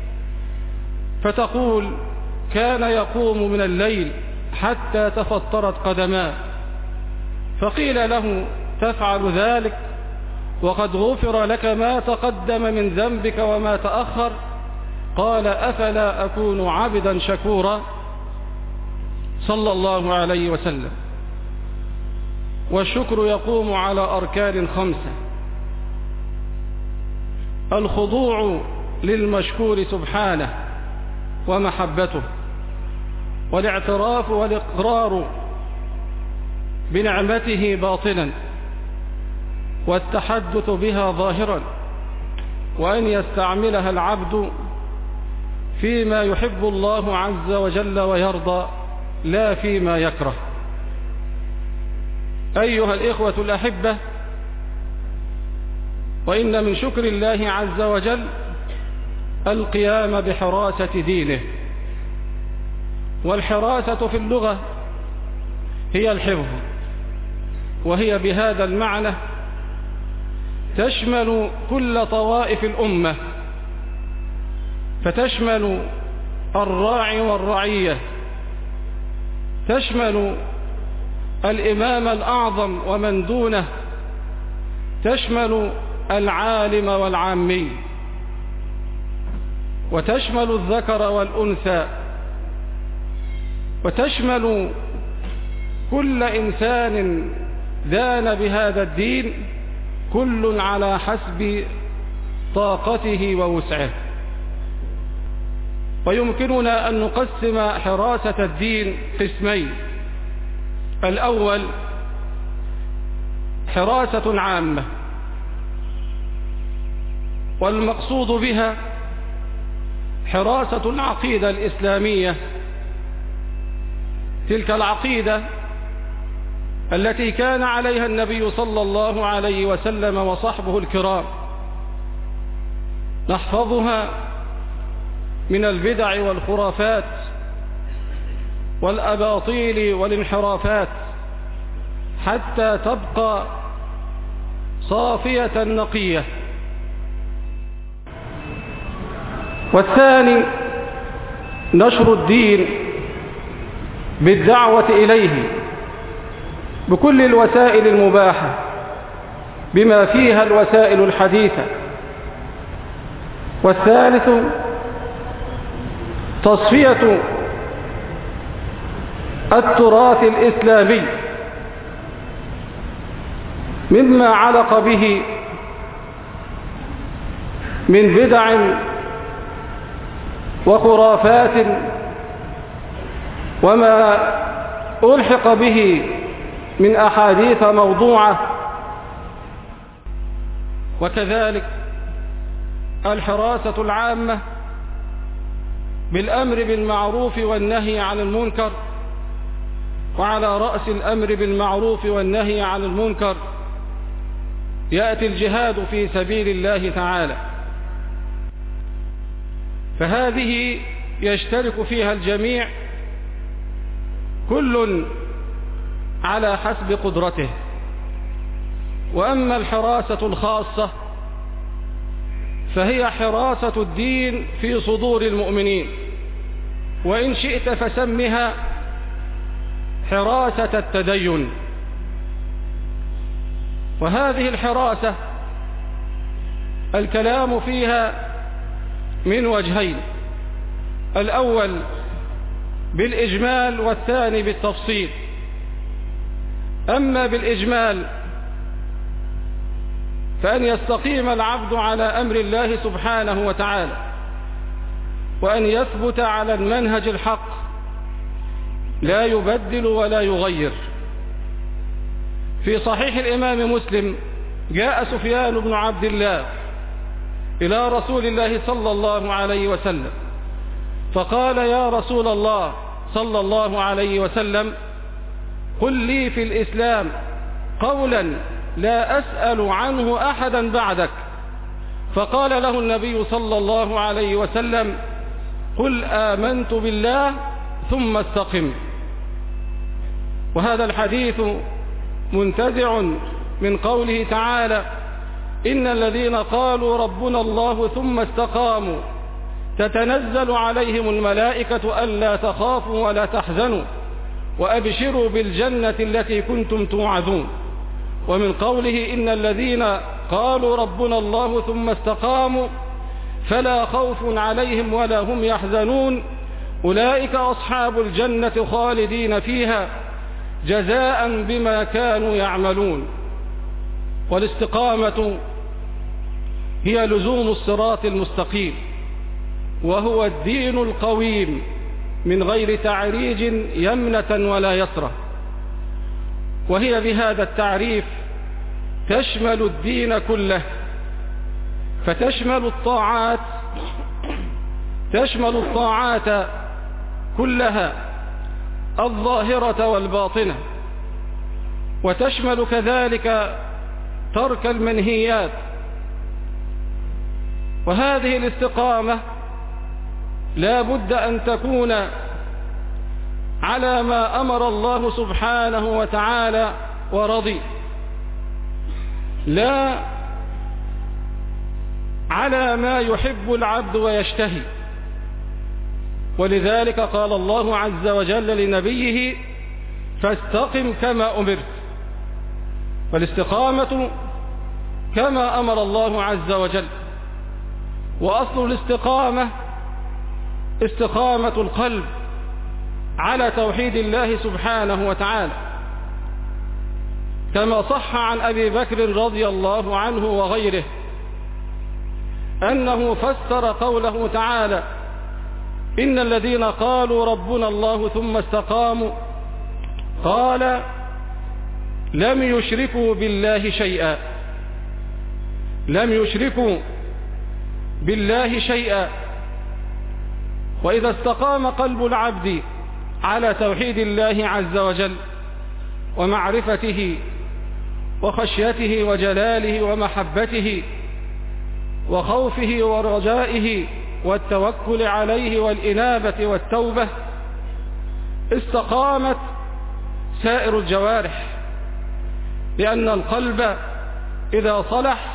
[SPEAKER 4] فتقول: كان يقوم من الليل حتى تفطرت قدماه، فقيل له: تفعل ذلك وقد غفر لك ما تقدم من ذنبك وما تأخر؟ قال: أفلا أكون عبدا شكورا؟ صلى الله عليه وسلم. والشكر يقوم على أركان 5: الخضوع للمشكور سبحانه ومحبته، والاعتراف والإقرار بنعمته باطنا، والتحدث بها ظاهرا، وأن يستعملها العبد فيما يحب الله عز وجل ويرضى لا فيما يكره. أيها الإخوة الأحبة، وإن من شكر الله عز وجل القيام بحراسة دينه والحراسة في اللغة هي الحفظ، وهي بهذا المعنى تشمل كل طوائف الأمة، فتشمل الراعي والرعية، تشمل الإمام الأعظم ومن دونه، تشمل العالم والعامي، وتشمل الذكر والأنثى، وتشمل كل إنسان دان بهذا الدين، كل على حسب طاقته ووسعه. ويمكننا أن نقسم حراسة الدين قسمين: الأول حراسة عامة، والمقصود بها حراسة العقيدة الإسلامية، تلك العقيدة التي كان عليها النبي صلى الله عليه وسلم وصحبه الكرام، نحفظها من البدع والخرافات والأباطيل والانحرافات حتى تبقى صافية نقية. والثاني نشر الدين بالدعوة إليه بكل الوسائل المباحة بما فيها الوسائل الحديثة. والثالث تصفية التراث الإسلامي مما علق به من بدع وخرافات وما ألحق به من أحاديث موضوعة. وكذلك الحراسة العامة بالأمر بالمعروف والنهي عن المنكر، وعلى رأس الأمر بالمعروف والنهي عن المنكر يأتي الجهاد في سبيل الله تعالى، فهذه يشترك فيها الجميع كل على حسب قدرته. وأما الحراسة الخاصة فهي حراسة الدين في صدور المؤمنين، وإن شئت فسمها حراسة التدين. وهذه الحراسة الكلام فيها من وجهين: الأول بالإجمال والثاني بالتفصيل. أما بالإجمال فأن يستقيم العبد على أمر الله سبحانه وتعالى، وأن يثبت على المنهج الحق لا يبدل ولا يغير. في صحيح الإمام مسلم جاء سفيان بن عبد الله إلى رسول الله صلى الله عليه وسلم فقال: يا رسول الله صلى الله عليه وسلم، قل لي في الإسلام قولا لا أسأل عنه أحدا بعدك. فقال له النبي صلى الله عليه وسلم: قل آمنت بالله ثم استقم. وهذا الحديث منتزع من قوله تعالى: إن الذين قالوا ربنا الله ثم استقاموا تتنزل عليهم الملائكة ألا تخافوا ولا تحزنوا وأبشروا بالجنة التي كنتم توعدون. ومن قوله: إن الذين قالوا ربنا الله ثم استقاموا فلا خوف عليهم ولا هم يحزنون أولئك أصحاب الجنة خالدين فيها جزاء بما كانوا يعملون. والاستقامة هي لزوم الصراط المستقيم، وهو الدين القويم من غير تعريج يمنة ولا يسرة. وهي بهذا التعريف تشمل الدين كله، فتشمل الطاعات كلها الظاهرة والباطنة، وتشمل كذلك ترك المنهيات. وهذه الاستقامة لا بد أن تكون على ما أمر الله سبحانه وتعالى ورضي، لا على ما يحب العبد ويشتهي. ولذلك قال الله عز وجل لنبيه: فاستقم كما أمرت. فالاستقامة كما أمر الله عز وجل. وأصل الاستقامة استقامة القلب على توحيد الله سبحانه وتعالى، كما صح عن أبي بكر رضي الله عنه وغيره أنه فسر قوله تعالى: إن الذين قالوا ربنا الله ثم استقاموا قال لم يشركوا بالله شيئا، لم يشركوا بالله شيئا. وإذا استقام قلب العبد على توحيد الله عز وجل ومعرفته وخشيته وجلاله ومحبته وخوفه ورجائه والتوكل عليه والإنابة والتوبة، استقامت سائر الجوارح، لأن القلب إذا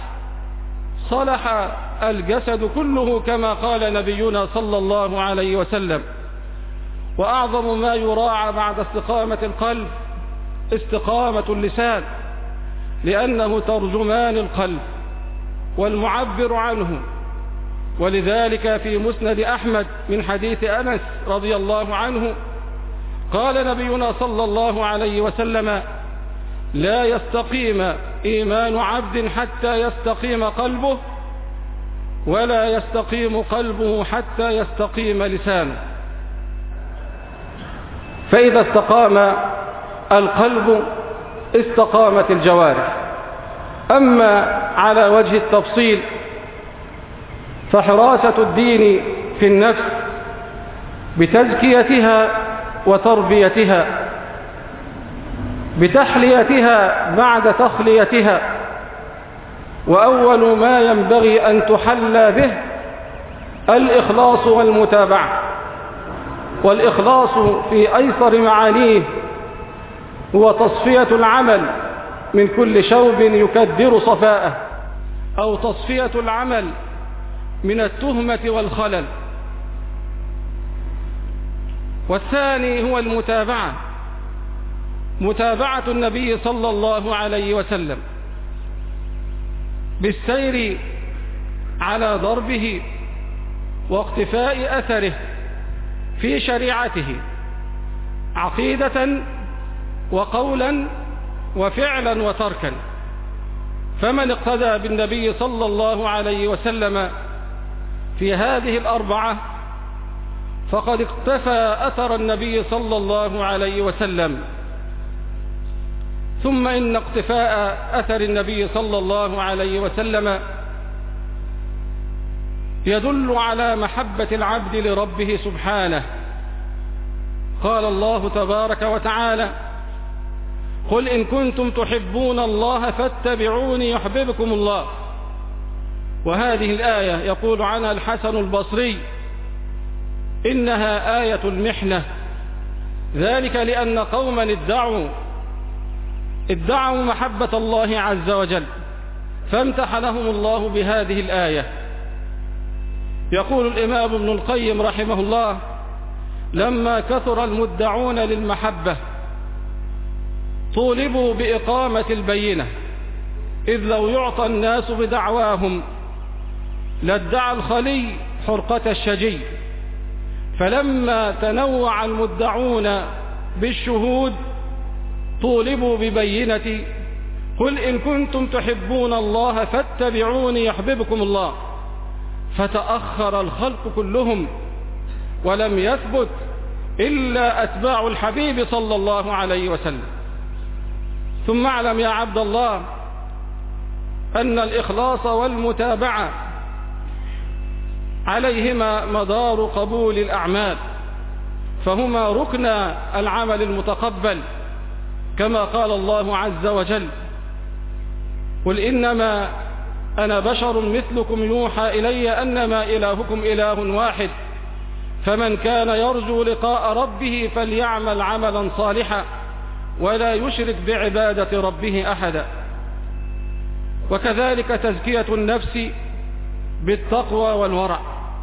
[SPEAKER 4] صلح الجسد كله، كما قال نبينا صلى الله عليه وسلم. وأعظم ما يراعى بعد استقامة القلب استقامة اللسان، لأنه ترجمان القلب والمعبر عنه. ولذلك في مسند أحمد من حديث أنس رضي الله عنه قال نبينا صلى الله عليه وسلم: لا يستقيم إيمان عبد حتى يستقيم قلبه، ولا يستقيم قلبه حتى يستقيم لسانه. فإذا استقام القلب استقامت الجوارح. أما على وجه التفصيل فحراسة الدين في النفس بتزكيتها وتربيتها، بتحليتها بعد تخليتها. وأول ما ينبغي أن تحلى به الإخلاص والمتابعة. والإخلاص في أيسر معانيه هو تصفية العمل من كل شوب يكدر صفاءه، أو تصفية العمل من التهمة والخلل. والثاني هو المتابعة، متابعة النبي صلى الله عليه وسلم بالسير على ضربه واقتفاء أثره في شريعته عقيدة وقولا وفعلا وتركا. فمن اقتدى بالنبي صلى الله عليه وسلم في هذه الأربعة فقد اقتفى أثر النبي صلى الله عليه وسلم. ثم إن اقتفاء أثر النبي صلى الله عليه وسلم يدل على محبة العبد لربه سبحانه. قال الله تبارك وتعالى: قل إن كنتم تحبون الله فاتبعوني يحببكم الله. وهذه الآية يقول عنها الحسن البصري: إنها آية المحنة، ذلك لأن قوما ادعوا محبة الله عز وجل فامتحنهم الله بهذه الآية. يقول الإمام ابن القيم رحمه الله: لما كثر المدعون للمحبة طولبوا بإقامة البينة، إذ لو يعطى الناس بدعواهم لادعى الخلي حرقة الشجي. فلما تنوع المدعون بالشهود طولبوا ببينة قل إن كنتم تحبون الله فاتبعوني يحببكم الله. فتأخر الخلق كلهم ولم يثبت إلا أتباع الحبيب صلى الله عليه وسلم. ثم اعلم يا عبد الله أن الإخلاص والمتابعة عليهما مدار قبول الأعمال، فهما ركن العمل المتقبل، كما قال الله عز وجل: قل إنما أنا بشر مثلكم يوحى إلي أنما إلهكم إله واحد فمن كان يرجو لقاء ربه فليعمل عملا صالحا ولا يشرك بعبادة ربه أحدا. وكذلك تزكية النفس بالتقوى والورع.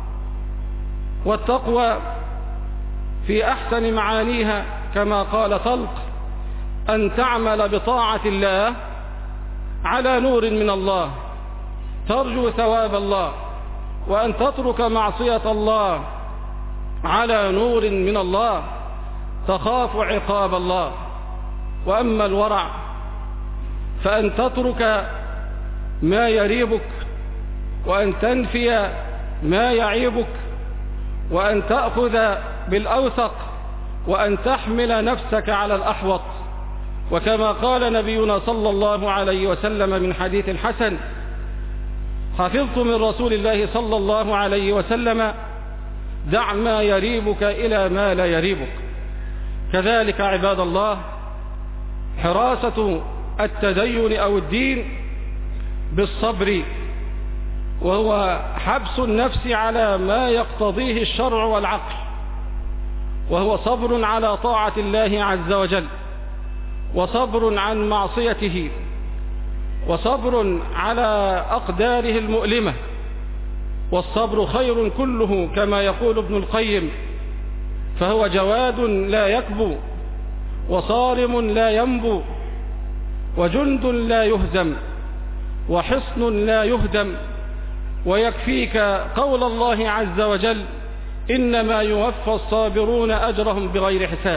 [SPEAKER 4] والتقوى في أحسن معانيها كما قال طلق أن تعمل بطاعة الله على نور من الله ترجو ثواب الله، وأن تترك معصية الله على نور من الله تخاف عقاب الله. وأما الورع فأن تترك ما يريبك، وأن تنفي ما يعيبك، وأن تأخذ بالأوثق، وأن تحمل نفسك على الأحوط. وكما قال نبينا صلى الله عليه وسلم من حديث الحسن: حفظت من رسول الله صلى الله عليه وسلم: دع ما يريبك إلى ما لا يريبك. كذلك عباد الله حراسة التدين أو الدين بالصبر، وهو حبس النفس على ما يقتضيه الشرع والعقل، وهو صبر على طاعة الله عز وجل، وصبر عن معصيته، وصبر على أقداره المؤلمة. والصبر خير كله كما يقول ابن القيم، فهو جواد لا يكبو، وصارم لا ينبو، وجند لا يهزم، وحصن لا يهدم. ويكفيك قول الله عز وجل: إنما يوفى الصابرون أجرهم بغير حساب.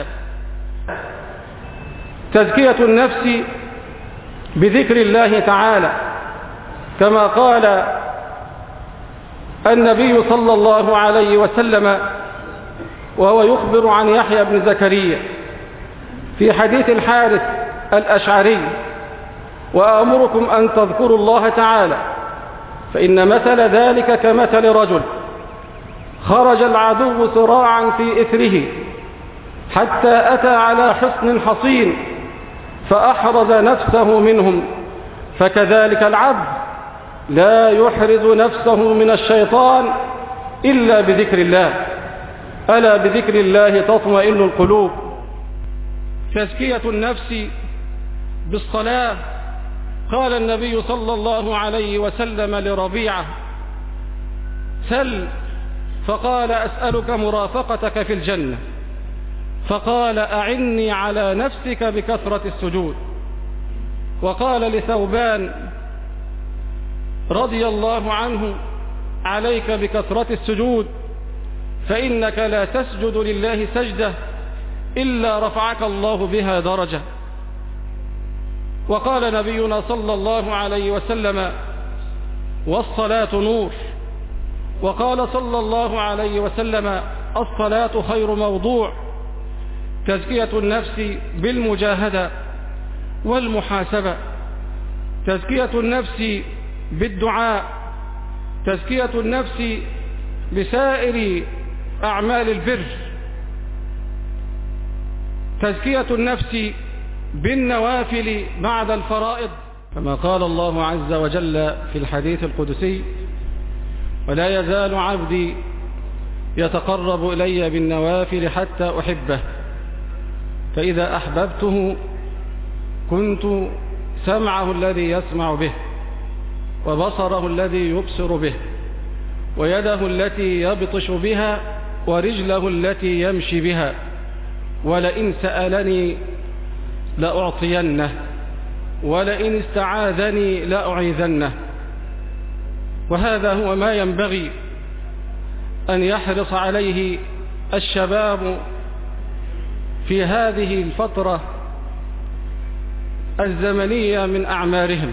[SPEAKER 4] تزكية النفس بذكر الله تعالى، كما قال النبي صلى الله عليه وسلم وهو يخبر عن يحيى بن زكريا في حديث الحارث الأشعري: وأمركم أن تذكروا الله تعالى، فإن مثل ذلك كمثل رجل خرج العدو سراعا في إثره حتى أتى على حصن حصين فأحرز نفسه منهم، فكذلك العبد لا يحرز نفسه من الشيطان إلا بذكر الله، ألا بذكر الله تطمئن القلوب. تزكية النفس بالصلاة. قال النبي صلى الله عليه وسلم لربيعة: سل، فقال: أسألك مرافقتك في الجنة. فقال: أعني على نفسك بكثرة السجود. وقال لثوبان رضي الله عنه: عليك بكثرة السجود، فإنك لا تسجد لله سجدة إلا رفعك الله بها درجة. وقال نبينا صلى الله عليه وسلم: والصلاة نور. وقال صلى الله عليه وسلم: الصلاة خير موضوع. تزكية النفس بالمجاهدة والمحاسبة. تزكية النفس بالدعاء. تزكية النفس بسائر أعمال البر. تزكية النفس بالنوافل بعد الفرائض، كما قال الله عز وجل في الحديث القدسي: ولا يزال عبدي يتقرب إلي بالنوافل حتى أحبه، فإذا أحببته كنت سمعه الذي يسمع به، وبصره الذي يبصر به، ويده التي يبطش بها، ورجله التي يمشي بها، ولئن سألني لأعطينه، ولئن استعاذني لأعيذنه. وهذا هو ما ينبغي أن يحرص عليه الشباب في هذه الفترة الزمنية من أعمارهم،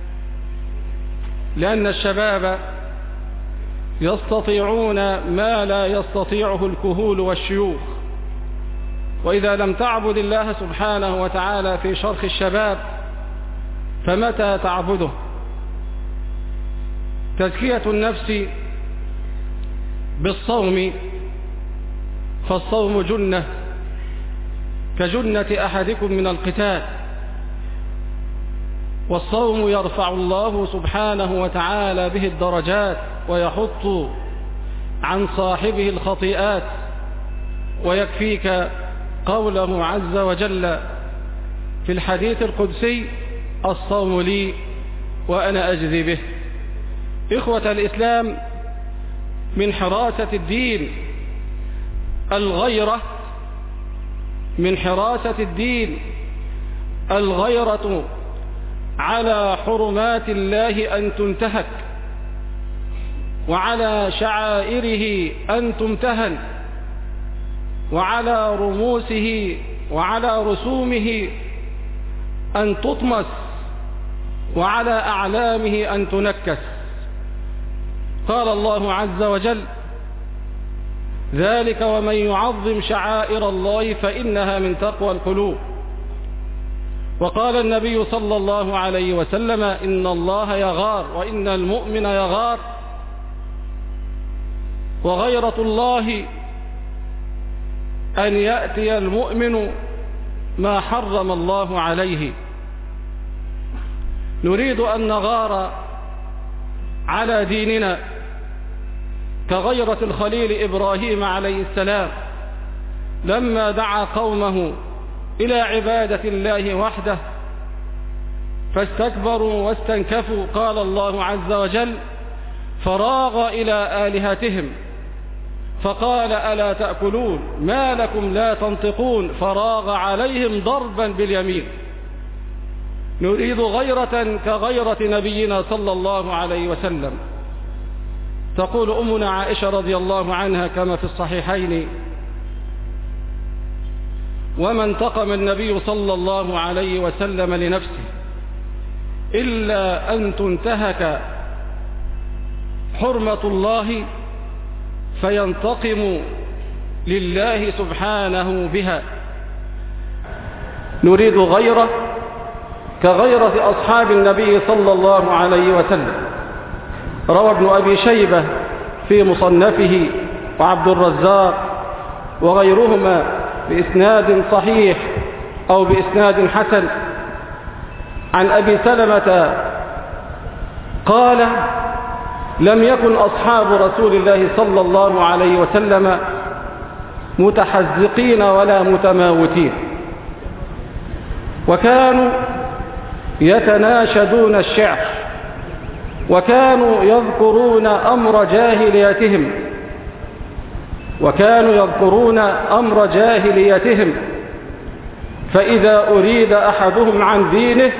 [SPEAKER 4] لأن الشباب يستطيعون ما لا يستطيعه الكهول والشيوخ. وإذا لم تعبد الله سبحانه وتعالى في شرخ الشباب فمتى تعبده؟ تزكية النفس بالصوم، فالصوم جنة كجنة أحدكم من القتال، والصوم يرفع الله سبحانه وتعالى به الدرجات ويحط عن صاحبه الخطيئات. ويكفيك قوله عز وجل في الحديث القدسي: الصوم لي وأنا أجزي به. إخوة الإسلام، من حراسة الدين الغيرة، من حراسة الدين الغيرة على حرمات الله أن تنتهك، وعلى شعائره أن تمتهن، وعلى رموسه وعلى رسومه أن تطمس، وعلى أعلامه أن تنكس. قال الله عز وجل: ذلك ومن يعظم شعائر الله فإنها من تقوى القلوب. وقال النبي صلى الله عليه وسلم: إن الله يغار وإن المؤمن يغار، وغيرة الله أن يأتي المؤمن ما حرم الله عليه. نريد أن نغار على ديننا كغيرة الخليل إبراهيم عليه السلام لما دعا قومه إلى عبادة الله وحده فاستكبروا واستنكفوا. قال الله عز وجل: فراغ إلى آلهتهم فقال: ألا تأكلون ما لكم لا تنطقون. فراغ عليهم ضربا باليمين. نريد غيرة كغيرة نبينا صلى الله عليه وسلم. تقول أمنا عائشة رضي الله عنها كما في الصحيحين: وما انتقم النبي صلى الله عليه وسلم لنفسه إلا أن تنتهك حرمة الله فينتقم لله سبحانه بها. نريد غيرة كغيرة أصحاب النبي صلى الله عليه وسلم. روى ابن أبي شيبة في مصنفه وعبد الرزاق وغيرهما بإسناد صحيح أو بإسناد حسن عن أبي سلمة قال: لم يكن أصحاب رسول الله صلى الله عليه وسلم متحزقين ولا متماوتين، وكانوا يتناشدون الشعر، وكانوا يذكرون أمر جاهليتهم، فإذا أريد أحدهم عن دينه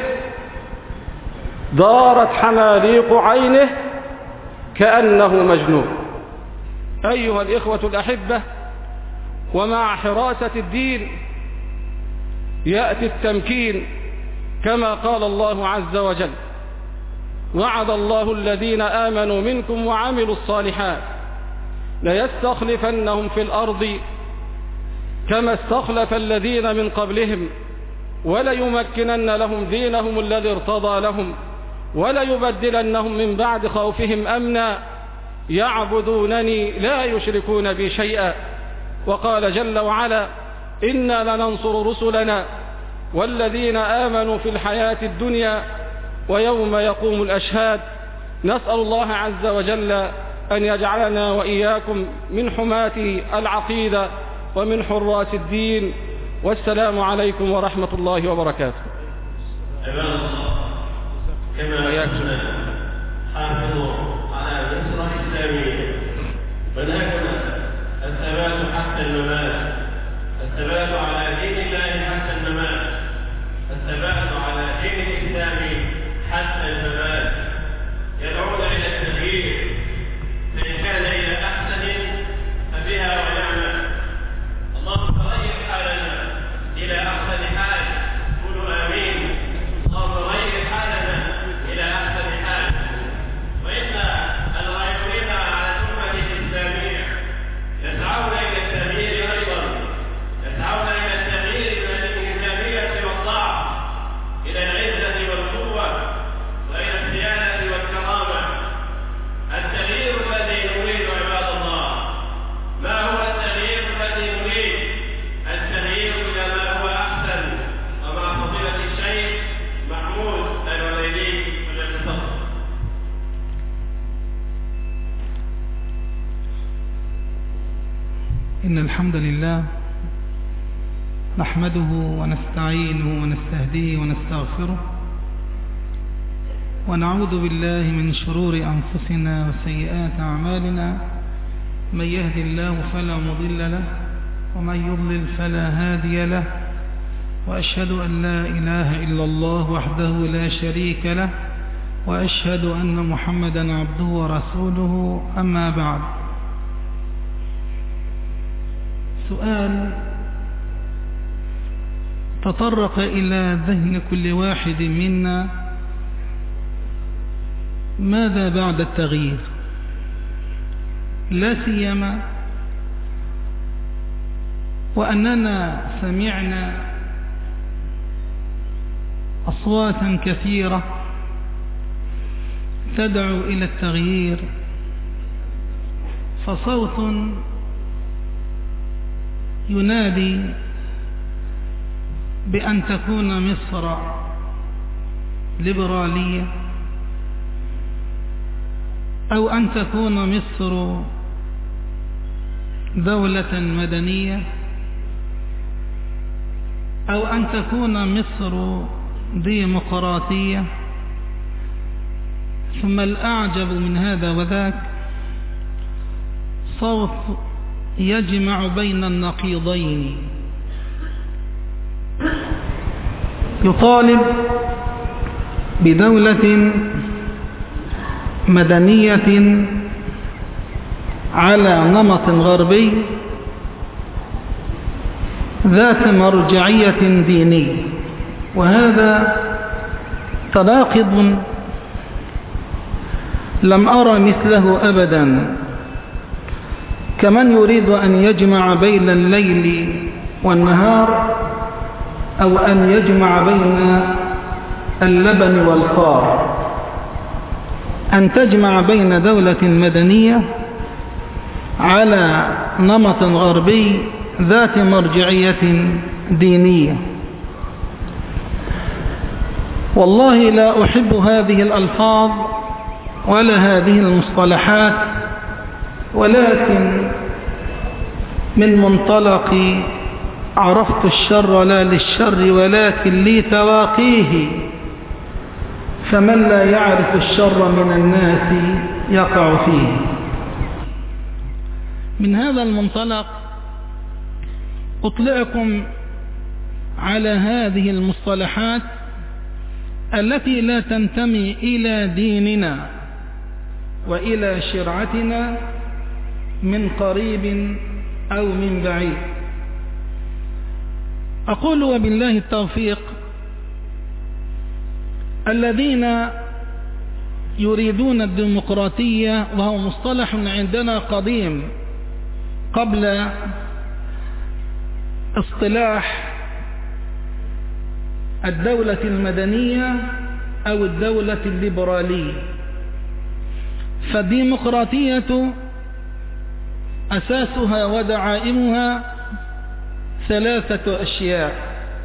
[SPEAKER 4] دارت حماليق عينه كأنه مجنون. أيها الإخوة الأحبة، ومع حراسة الدين يأتي التمكين كما قال الله عز وجل: وعد الله الذين آمنوا منكم وعملوا الصالحات ليستخلفنهم في الأرض كما استخلف الذين من قبلهم وليمكنن لهم دينهم الذي ارتضى لهم وليبدلنهم من بعد خوفهم أمنا يعبدونني لا يشركون بي شيئا. وقال جل وعلا: إنا لننصر رسلنا والذين آمنوا في الحياة الدنيا ويوم يقوم الأشهاد. نسأل الله عز وجل أن يجعلنا وإياكم من حماة العقيدة ومن حراس الدين. والسلام عليكم ورحمة الله وبركاته.
[SPEAKER 2] كما حافظوا على الأسرة الإسلامية، منهجنا الثبات حتى الممات، الثبات على دين الله حتى الممات، الثبات على دين الإسلام حتى الممات. يدعون إلى التغيير، فإن كان إلى أحسن فبها ونعمة. اللهم غير حالنا إلى أحسن حال. قولوا آمين. اللهم غير حالنا إلى أحسن حال. وإن الغيرين على الأمة الإسلامية يسعون إلى التغيير أيضا، يسعون إلى التغيير من الإنسانية والضعف إلى العزة والقوة وإلى
[SPEAKER 5] إن الحمد لله نحمده ونستعينه ونستهديه ونستغفره ونعوذ بالله من شرور أنفسنا وسيئات أعمالنا. من يهد الله فلا مضل له ومن يضلل فلا هادي له، وأشهد أن لا إله إلا الله وحده لا شريك له، وأشهد أن محمدا عبده ورسوله. أما بعد، سؤال تطرق إلى ذهن كل واحد منا: ماذا بعد التغيير؟ لا سيما وأننا سمعنا أصواتا كثيرة تدعو إلى التغيير، فصوت ينادي بأن تكون مصر ليبرالية، أو أن تكون مصر دولة مدنية، أو أن تكون مصر ديمقراطية. ثم الأعجب من هذا وذاك صوت يجمع بين النقيضين، يطالب بدولة مدنية على نمط غربي ذات مرجعية دينية، وهذا تناقض لم أرى مثله أبدا. كمن يريد أن يجمع بين الليل والنهار، أو أن يجمع بين اللبن والخار، أن تجمع بين دولة مدنية على نمط غربي ذات مرجعية دينية. والله لا أحب هذه الألفاظ ولا هذه المصطلحات، ولكن من منطلق عرفت الشر لا للشر ولكن لي تواقيه، فمن لا يعرف الشر من الناس يقع فيه. من هذا المنطلق أطلعكم على هذه المصطلحات التي لا تنتمي إلى ديننا وإلى شرعتنا من قريب أو من بعيد. أقول وبالله التوفيق: الذين يريدون الديمقراطية، وهو مصطلح عندنا قديم قبل اصطلاح الدولة المدنية أو الدولة الليبرالية، فالديمقراطية أساسها ودعائمها ثلاثة أشياء.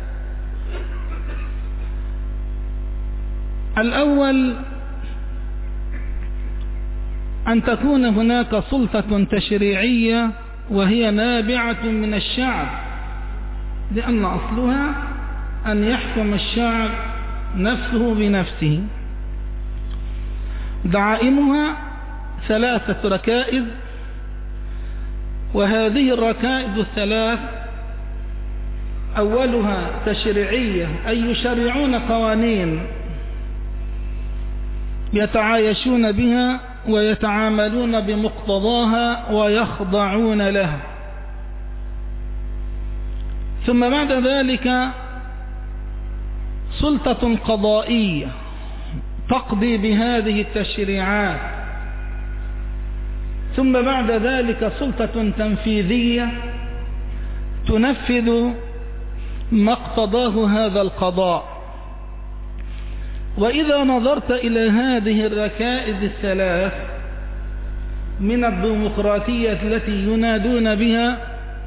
[SPEAKER 5] الأول أن تكون هناك سلطة تشريعية وهي نابعة من الشعب، لأن أصلها أن يحكم الشعب نفسه بنفسه. دعائمها ثلاثة ركائز، وهذه الركائز الثلاث أولها تشريعية، أي يشرعون قوانين يتعايشون بها ويتعاملون بمقتضاها ويخضعون لها. ثم بعد ذلك سلطة قضائية تقضي بهذه التشريعات. ثم بعد ذلك سلطة تنفيذية تنفذ ما اقتضاه هذا القضاء. وإذا نظرت إلى هذه الركائز الثلاث من الديمقراطية التي ينادون بها،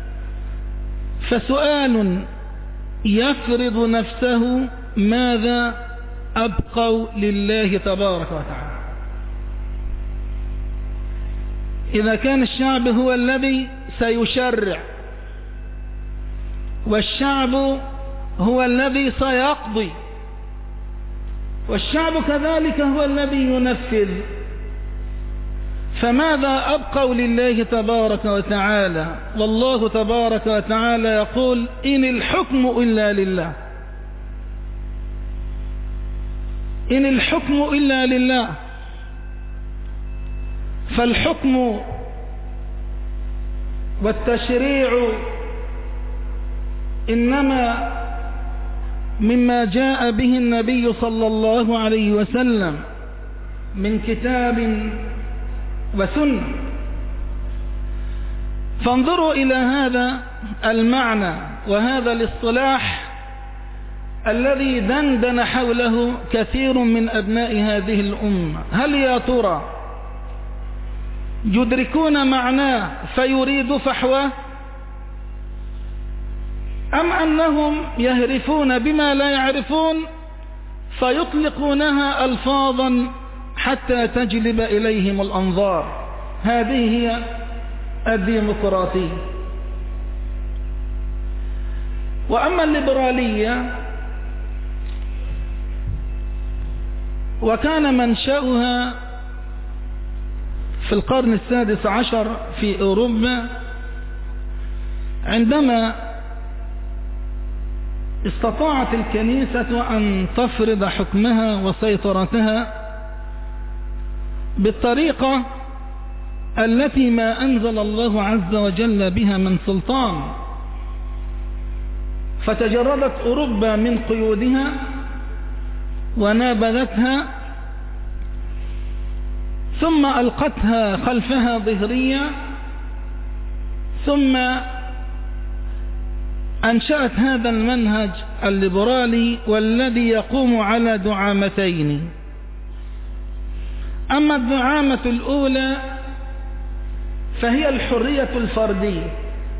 [SPEAKER 5] فسؤال يفرض نفسه: ماذا أبقوا لله تبارك وتعالى؟ إذا كان الشعب هو الذي سيشرع والشعب هو الذي سيقضي، والشعب كذلك هو الذي ينفذ. فماذا أبقوا لله تبارك وتعالى؟ والله تبارك وتعالى يقول: إن الحكم إلا لله، إن الحكم إلا لله. فالحكم والتشريع إنما مما جاء به النبي صلى الله عليه وسلم من كتاب وسنة. فانظروا إلى هذا المعنى وهذا الاصطلاح الذي دندن حوله كثير من أبناء هذه الأمة. هل يا ترى يدركون معناه فيريد فحواه، أم أنهم يهرفون بما لا يعرفون فيطلقونها ألفاظا حتى تجلب إليهم الأنظار؟ هذه هي الديمقراطية. وأما الليبرالية وكان منشأها في القرن السادس عشر في أوروبا، عندما استطاعت الكنيسة أن تفرض حكمها وسيطرتها بالطريقة التي ما أنزل الله عز وجل بها من سلطان، فتجردت أوروبا من قيودها ونابذتها، ثم ألقتها خلفها ظهريا، ثم أنشأت هذا المنهج الليبرالي والذي يقوم على دعامتين. أما الدعامة الأولى فهي الحرية الفردية،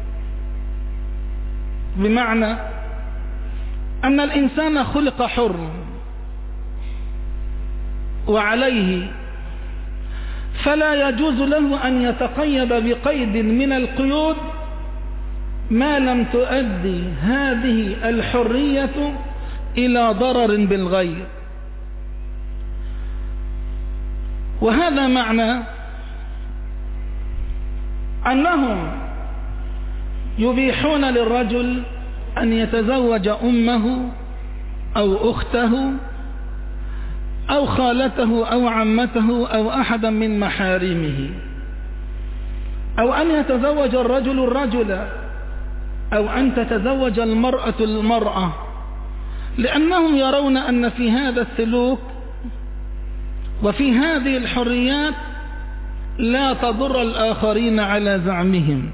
[SPEAKER 5] بمعنى أن الإنسان خلق حر وعليه، فلا يجوز له أن يتقيد بقيد من القيود ما لم تؤدي هذه الحرية إلى ضرر بالغير. وهذا معنى أنهم يبيحون للرجل أن يتزوج أمه أو أخته أو خالته أو عمته أو أحدا من محارمه، أو أن يتزوج الرجل الرجل، أو أن تتزوج المرأة المرأة، لأنهم يرون أن في هذا السلوك وفي هذه الحريات لا تضر الآخرين على زعمهم.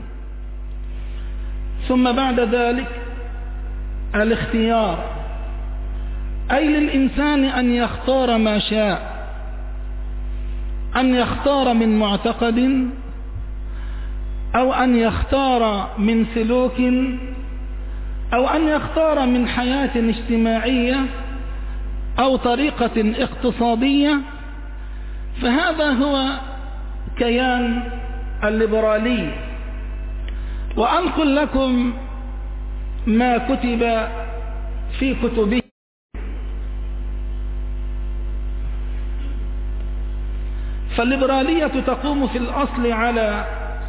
[SPEAKER 5] ثم بعد ذلك الاختيار، أي للإنسان أن يختار ما شاء، أن يختار من معتقد أو أن يختار من سلوك أو أن يختار من حياة اجتماعية أو طريقة اقتصادية. فهذا هو كيان الليبرالي. وأنقل لكم ما كتب في كتبه. فالليبرالية تقوم في الأصل على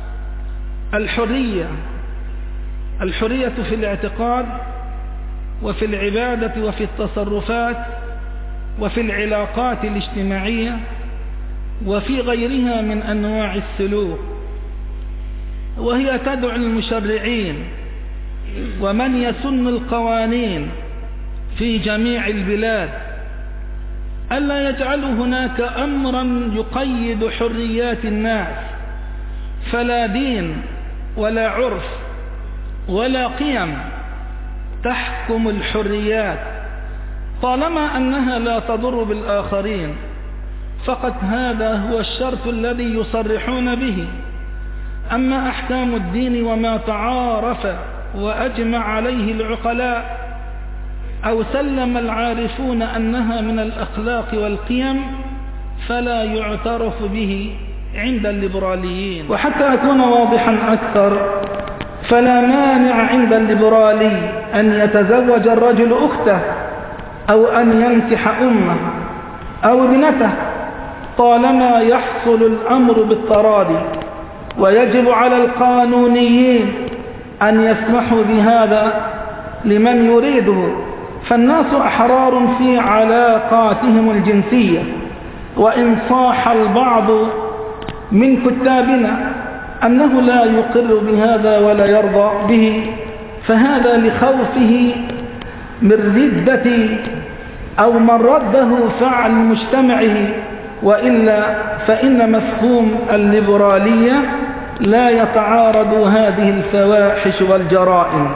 [SPEAKER 5] الحرية في الاعتقاد وفي العبادة وفي التصرفات وفي العلاقات الاجتماعية وفي غيرها من أنواع السلوك. وهي تدعو المشرعين ومن يسن القوانين في جميع البلاد ألا يجعلوا هناك أمرا يقيد حريات الناس، فلا دين ولا عرف ولا قيم تحكم الحريات طالما أنها لا تضر بالآخرين، فقط هذا هو الشرط الذي يصرحون به. أما أحكام الدين وما تعارف وأجمع عليه العقلاء أو سلم العارفون أنها من الأخلاق والقيم فلا يعترف به عند الليبراليين. وحتى أكون واضحا أكثر فلا مانع عند الليبرالي أن يتزوج الرجل أخته أو أن ينكح أمه أو ابنته طالما يحصل الأمر بالتراضي، ويجب على القانونيين أن يسمحوا بهذا لمن يريده، فالناس أحرار في علاقاتهم الجنسية. وإن صاح البعض من كتابنا أنه لا يقر بهذا ولا يرضى به، فهذا لخوفه من ردة أو من رده فعل مجتمعه، وإلا فإن مفهوم الليبرالية لا يتعارض هذه الفواحش والجرائم.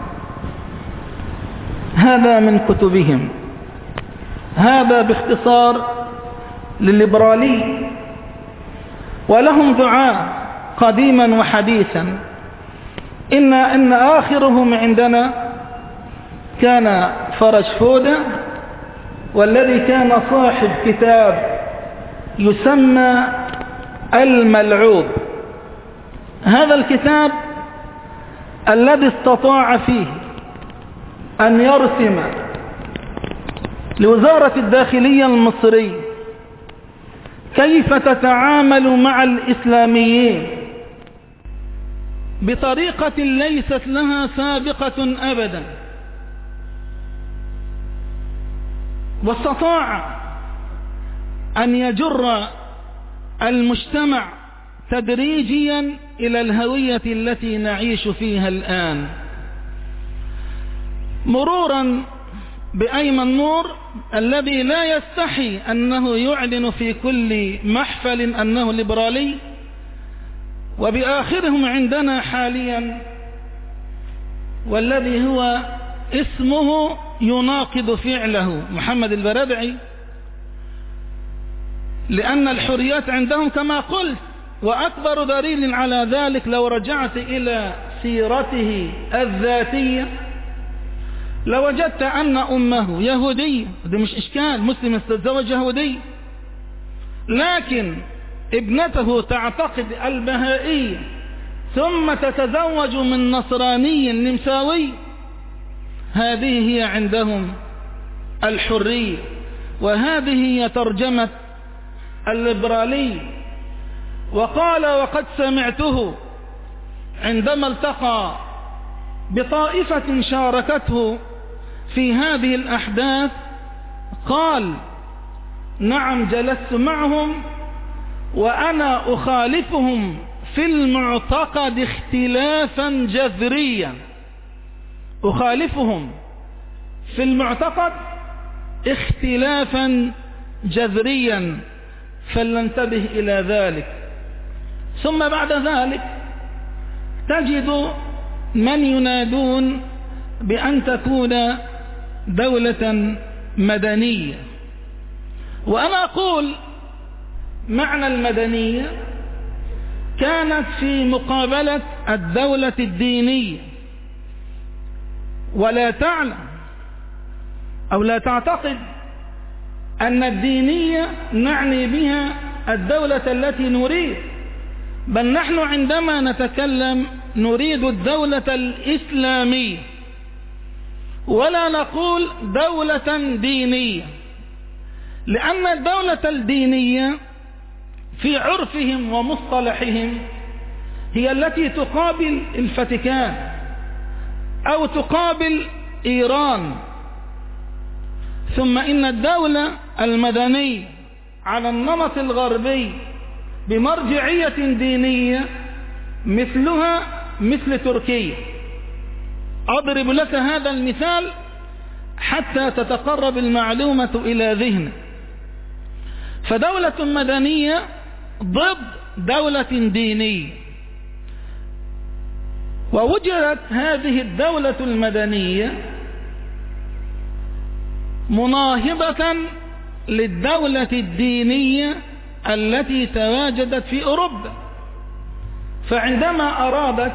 [SPEAKER 5] هذا من كتبهم. هذا باختصار للليبرالي. ولهم دعاء قديما وحديثا. إن آخرهم عندنا كان فرج فودة، والذي كان صاحب كتاب يسمى الملعوب. هذا الكتاب الذي استطاع فيه أن يرسم لوزارة الداخلية المصرية كيف تتعامل مع الإسلاميين بطريقة ليست لها سابقة أبدا، واستطاع أن يجر المجتمع تدريجيا إلى الهوية التي نعيش فيها الآن، مرورا بأيمن نور الذي لا يستحي أنه يعلن في كل محفل أنه ليبرالي، وبآخرهم عندنا حاليا والذي هو اسمه يناقض فعله محمد البرادعي، لأن الحريات عندهم كما قلت. وأكبر دليل على ذلك لو رجعت إلى سيرته الذاتية لوجدت أن أمه يهودية، ده مش إشكال، مسلم يتزوج يهودي، لكن ابنته تعتقد البهائية ثم تتزوج من نصراني نمساوي. هذه هي عندهم الحرية، وهذه هي ترجمة الليبرالي. وقال وقد سمعته عندما التقى بطائفة شاركته في هذه الأحداث، قال نعم جلست معهم وأنا أخالفهم في المعتقد اختلافا جذريا، أخالفهم في المعتقد اختلافا جذريا، فلننتبه إلى ذلك. ثم بعد ذلك تجد من ينادون بأن تكون دولة مدنية، وأنا أقول معنى المدنية كانت في مقابلة الدولة الدينية، ولا تعلم أو لا تعتقد أن الدينية نعني بها الدولة التي نريد، بل نحن عندما نتكلم نريد الدولة الإسلامية، ولا نقول دولة دينية، لأن الدولة الدينية في عرفهم ومصطلحهم هي التي تقابل الفاتيكان أو تقابل إيران. ثم إن الدولة المدنية على النمط الغربي بمرجعية دينية مثلها مثل تركيا. أضرب لك هذا المثال حتى تتقرب المعلومة إلى ذهنك. فدولة مدنية ضد دولة دينية، ووجدت هذه الدولة المدنية مناهضة للدولة الدينية التي تواجدت في أوروبا، فعندما أرادت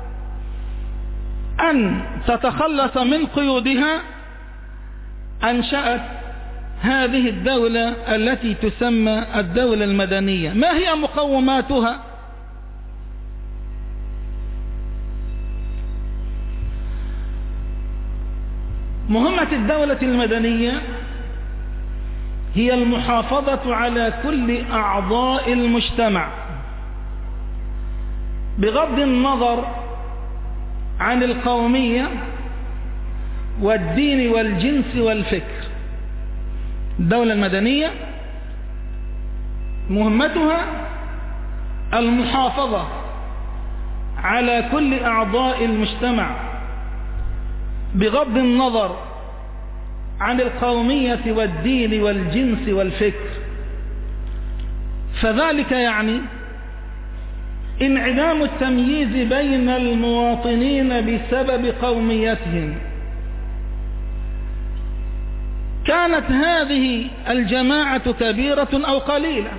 [SPEAKER 5] أن تتخلص من قيودها أنشأت هذه الدولة التي تسمى الدولة المدنية. ما هي مقوماتها؟ مهمة الدولة المدنية هي المحافظة على كل أعضاء المجتمع بغض النظر عن القومية والدين والجنس والفكر. الدولة المدنية مهمتها المحافظة على كل أعضاء المجتمع بغض النظر عن القومية والدين والجنس والفكر. فذلك يعني انعدام التمييز بين المواطنين بسبب قوميتهم. كانت هذه الجماعة كبيرة أو قليلة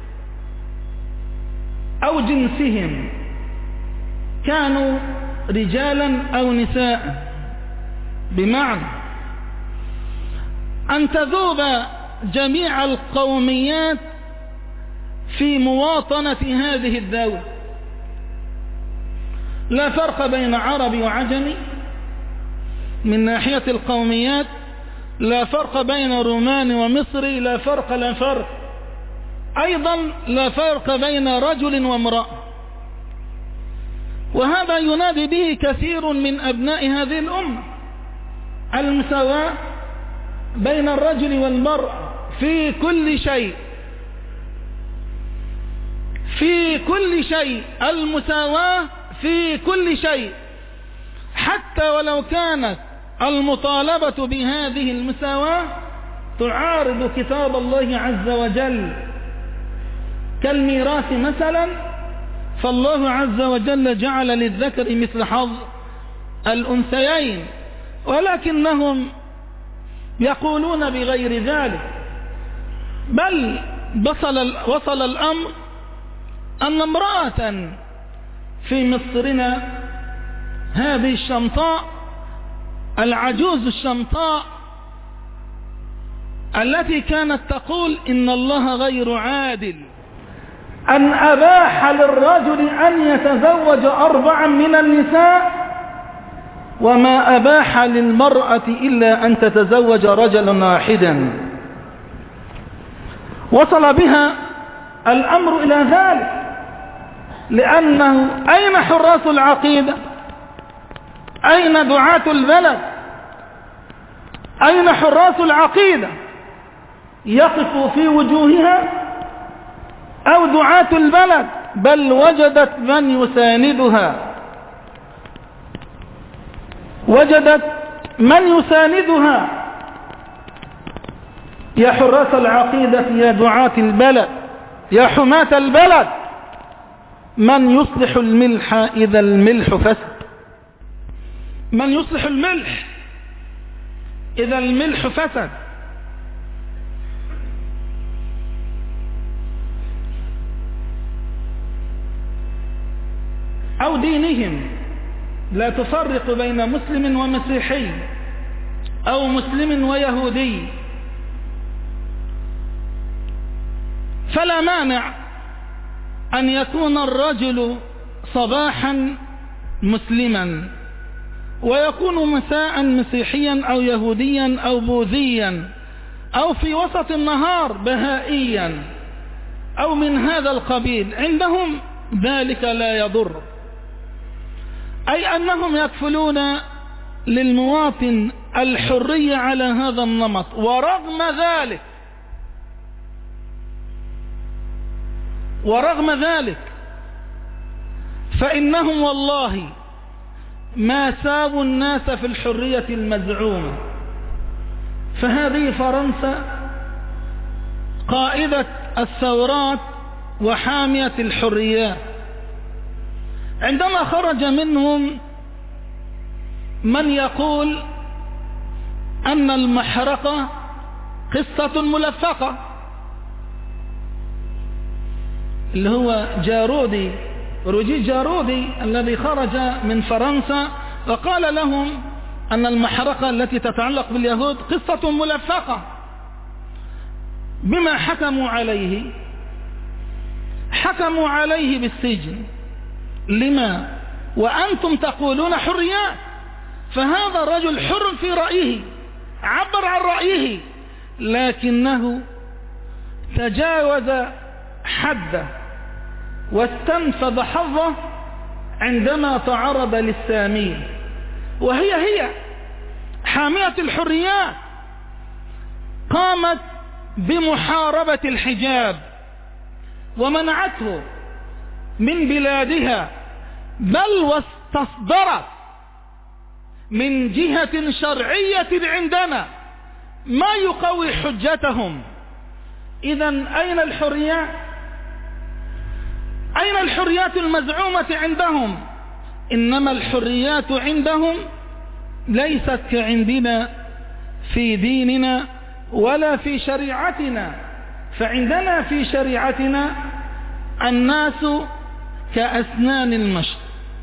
[SPEAKER 5] أو جنسهم، كانوا رجالا أو نساء، بمعنى أن تذوب جميع القوميات في مواطنة هذه الدولة. لا فرق بين عربي وعجمي من ناحية القوميات، لا فرق بين روماني ومصري، لا فرق. أيضا لا فرق بين رجل وامرأة. وهذا ينادي به كثير من أبناء هذه الأمة، المساواة بين الرجل والمرأة في كل شيء، في كل شيء، المساواة في كل شيء، حتى ولو كانت المطالبة بهذه المساواة تعارض كتاب الله عز وجل كالميراث مثلا، فالله عز وجل جعل للذكر مثل حظ الأنثيين، ولكنهم يقولون بغير ذلك. بل وصل الأمر أن امرأة في مصرنا هذه الشمطاء، العجوز الشمطاء التي كانت تقول إن الله غير عادل، أن أباح للرجل أن يتزوج 4 من النساء وما أباح للمرأة إلا أن تتزوج رجلا واحدا. وصل بها الأمر إلى ذلك، لأنه أين حراس العقيدة؟ أين دعاة البلد؟ أين حراس العقيدة يقف في وجوهها أو دعاة البلد؟ بل وجدت من يساندها، وجدت من يساندها. يا حراس العقيدة، يا دعاة البلد، يا حماة البلد، من يصلح الملح إذا الملح فسد؟ من يصلح الملح إذا الملح فسد؟ أو دينهم، لا تفرق بين مسلم ومسيحي أو مسلم ويهودي. فلا مانع أن يكون الرجل صباحا مسلما ويكون مساء مسيحيا أو يهوديا أو بوذيا أو في وسط النهار بهائيا أو من هذا القبيل. عندهم ذلك لا يضر، أي أنهم يكفلون للمواطن الحرية على هذا النمط. ورغم ذلك فإنهم والله ما ساووا الناس في الحرية المزعومة. فهذه فرنسا قائدة الثورات وحامية الحريات، عندما خرج منهم من يقول أن المحرقة قصة ملفقة، اللي هو روجي جارودي الذي خرج من فرنسا وقال لهم أن المحرقة التي تتعلق باليهود قصة ملفقة، بما حكموا عليه؟ حكموا عليه بالسجن. لما؟ وأنتم تقولون حريات. فهذا الرجل حر في رأيه، عبر عن رأيه، لكنه تجاوز حده واستنفذ حظه عندما تعرض للسامين، وهي حامية الحريات قامت بمحاربة الحجاب ومنعته من بلادها، بل واستصدرت من جهة شرعية عندنا ما يقوي حجتهم. إذن أين الحريات؟ أين الحريات المزعومة عندهم؟ إنما الحريات عندهم ليست كعندنا في ديننا ولا في شريعتنا. فعندنا في شريعتنا الناس كأسنان المشط،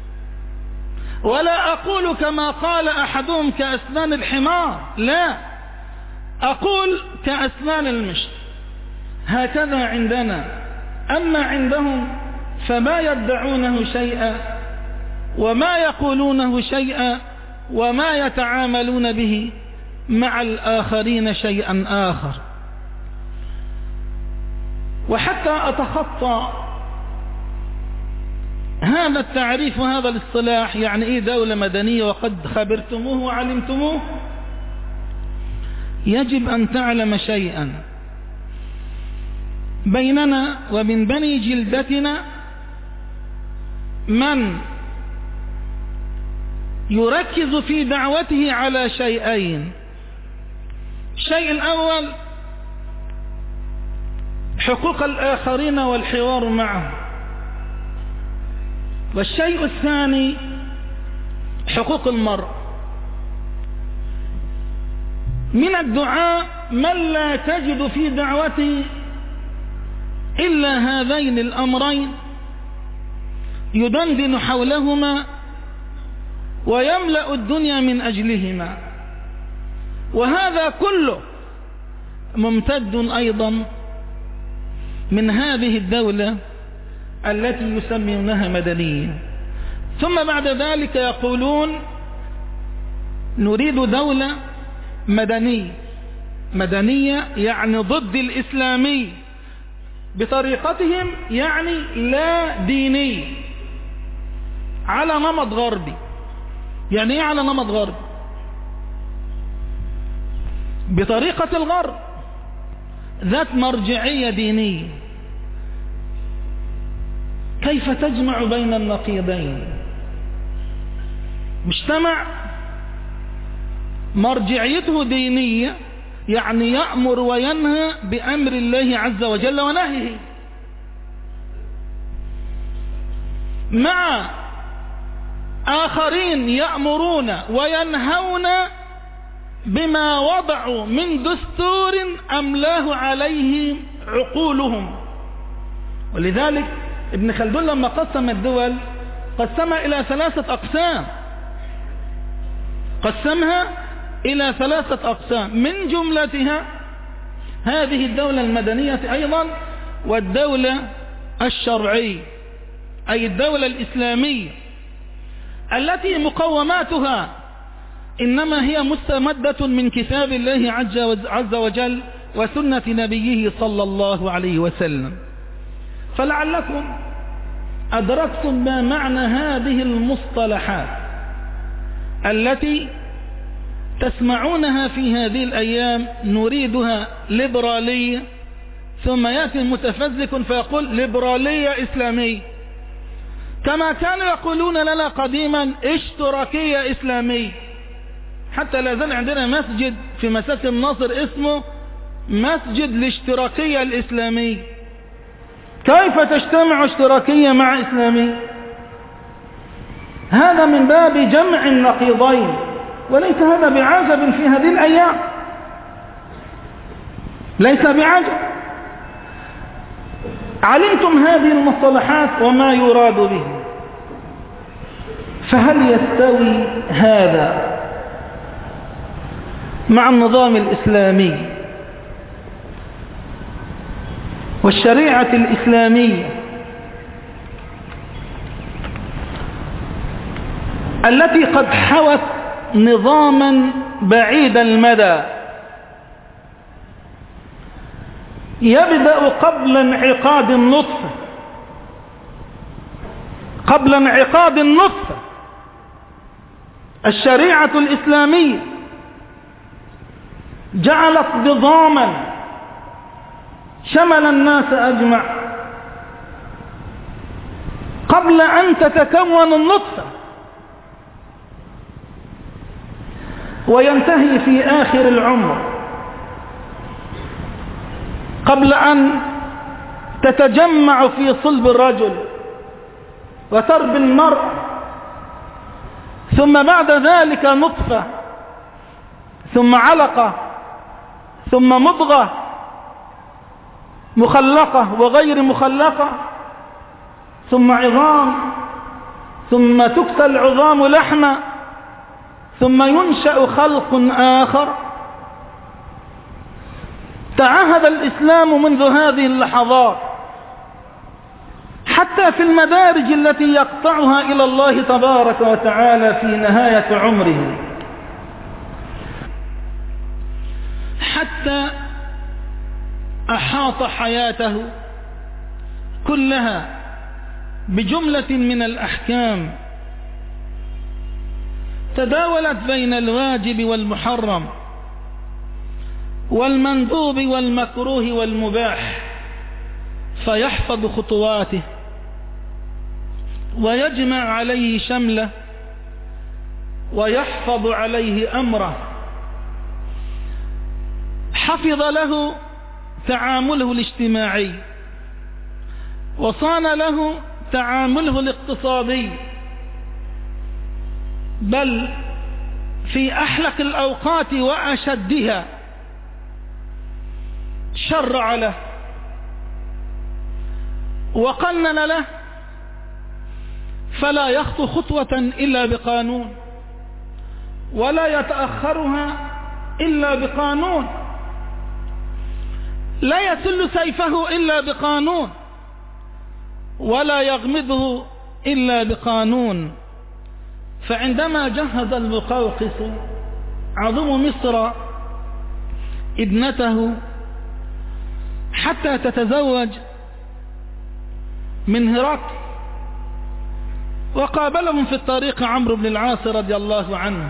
[SPEAKER 5] ولا أقول كما قال أحدهم كأسنان الحمار، لا، أقول كأسنان المشط، هكذا عندنا. أما عندهم فما يدعونه شيئا وما يقولونه شيئا وما يتعاملون به مع الآخرين شيئا آخر. وحتى أتخطى هذا التعريف وهذا الاصطلاح، يعني إيه دولة مدنية وقد خبرتموه وعلمتموه، يجب أن تعلم شيئا. بيننا ومن بني جلدتنا من يركز في دعوته على شيئين. الشيء الأول حقوق الآخرين والحوار معهم، والشيء الثاني حقوق المرء. من الدعاء من لا تجد في دعوته إلا هذين الأمرين، يدندن حولهما ويملأ الدنيا من أجلهما. وهذا كله ممتد أيضا من هذه الدولة التي يسمونها مدنية. ثم بعد ذلك يقولون نريد دولة مدنية يعني ضد الإسلامي، بطريقتهم يعني لا ديني، على نمط غربي. يعني ايه على نمط غربي؟ بطريقة الغرب، ذات مرجعية دينية. كيف تجمع بين النقيضين؟ مجتمع مرجعيته دينية، يعني يأمر وينهى بأمر الله عز وجل ونهيه، مع آخرين يأمرون وينهون بما وضعوا من دستور أملاه عليه عقولهم. ولذلك ابن خلدون لما قسم الدول قسمها إلى 3 أقسام، قسمها إلى 3 أقسام، من جملتها هذه الدولة المدنية أيضا، والدولة الشرعية أي الدولة الإسلامية، التي مقوماتها إنما هي مستمدة من كتاب الله عز وجل وسنة نبيه صلى الله عليه وسلم. فلعلكم أدركتم ما معنى هذه المصطلحات التي تسمعونها في هذه الأيام. نريدها ليبرالية، ثم يأتي المتفزلك فيقول ليبرالية إسلامية، كما كانوا يقولون لنا قديما اشتراكية إسلامية. حتى لا زال عندنا مسجد في مساجد الناصر اسمه مسجد الاشتراكية الإسلامية. كيف تجتمع اشتراكية مع إسلامية؟ هذا من باب جمع النقيضين، وليس هذا بعجب في هذه الأيام، ليس بعجب. علمتم هذه المصطلحات وما يراد به، فهل يستوي هذا مع النظام الإسلامي والشريعة الإسلامية التي قد حوت نظاما بعيد المدى يبدأ قبل انعقاد النطفة. قبل انعقاد النطفة الشريعة الإسلامية جعلت نظاما شمل الناس أجمع قبل أن تتكون النطفة وينتهي في آخر العمر، قبل أن تتجمع في صلب الرجل وتربي المرأة، ثم بعد ذلك نطفة، ثم علقة، ثم مضغة مخلقة وغير مخلقة، ثم عظام، ثم تكسى العظام لحما، ثم ينشأ خلق آخر. تعهد الإسلام منذ هذه اللحظات حتى في المدارج التي يقطعها إلى الله تبارك وتعالى في نهاية عمره، حتى أحاط حياته كلها بجملة من الأحكام تداولت بين الواجب والمحرم والمندوب والمكروه والمباح، فيحفظ خطواته ويجمع عليه شمله ويحفظ عليه أمره. حفظ له تعامله الاجتماعي، وصان له تعامله الاقتصادي، بل في أحلق الأوقات وأشدها شرع له وقنن له، فلا يخطو خطوة إلا بقانون، ولا يتأخرها إلا بقانون، لا يسل سيفه إلا بقانون، ولا يغمده إلا بقانون. فعندما جهز المقوقس عظيم مصر ابنته حتى تتزوج من هرقل، وقابلهم في الطريق عمرو بن العاص رضي الله عنه،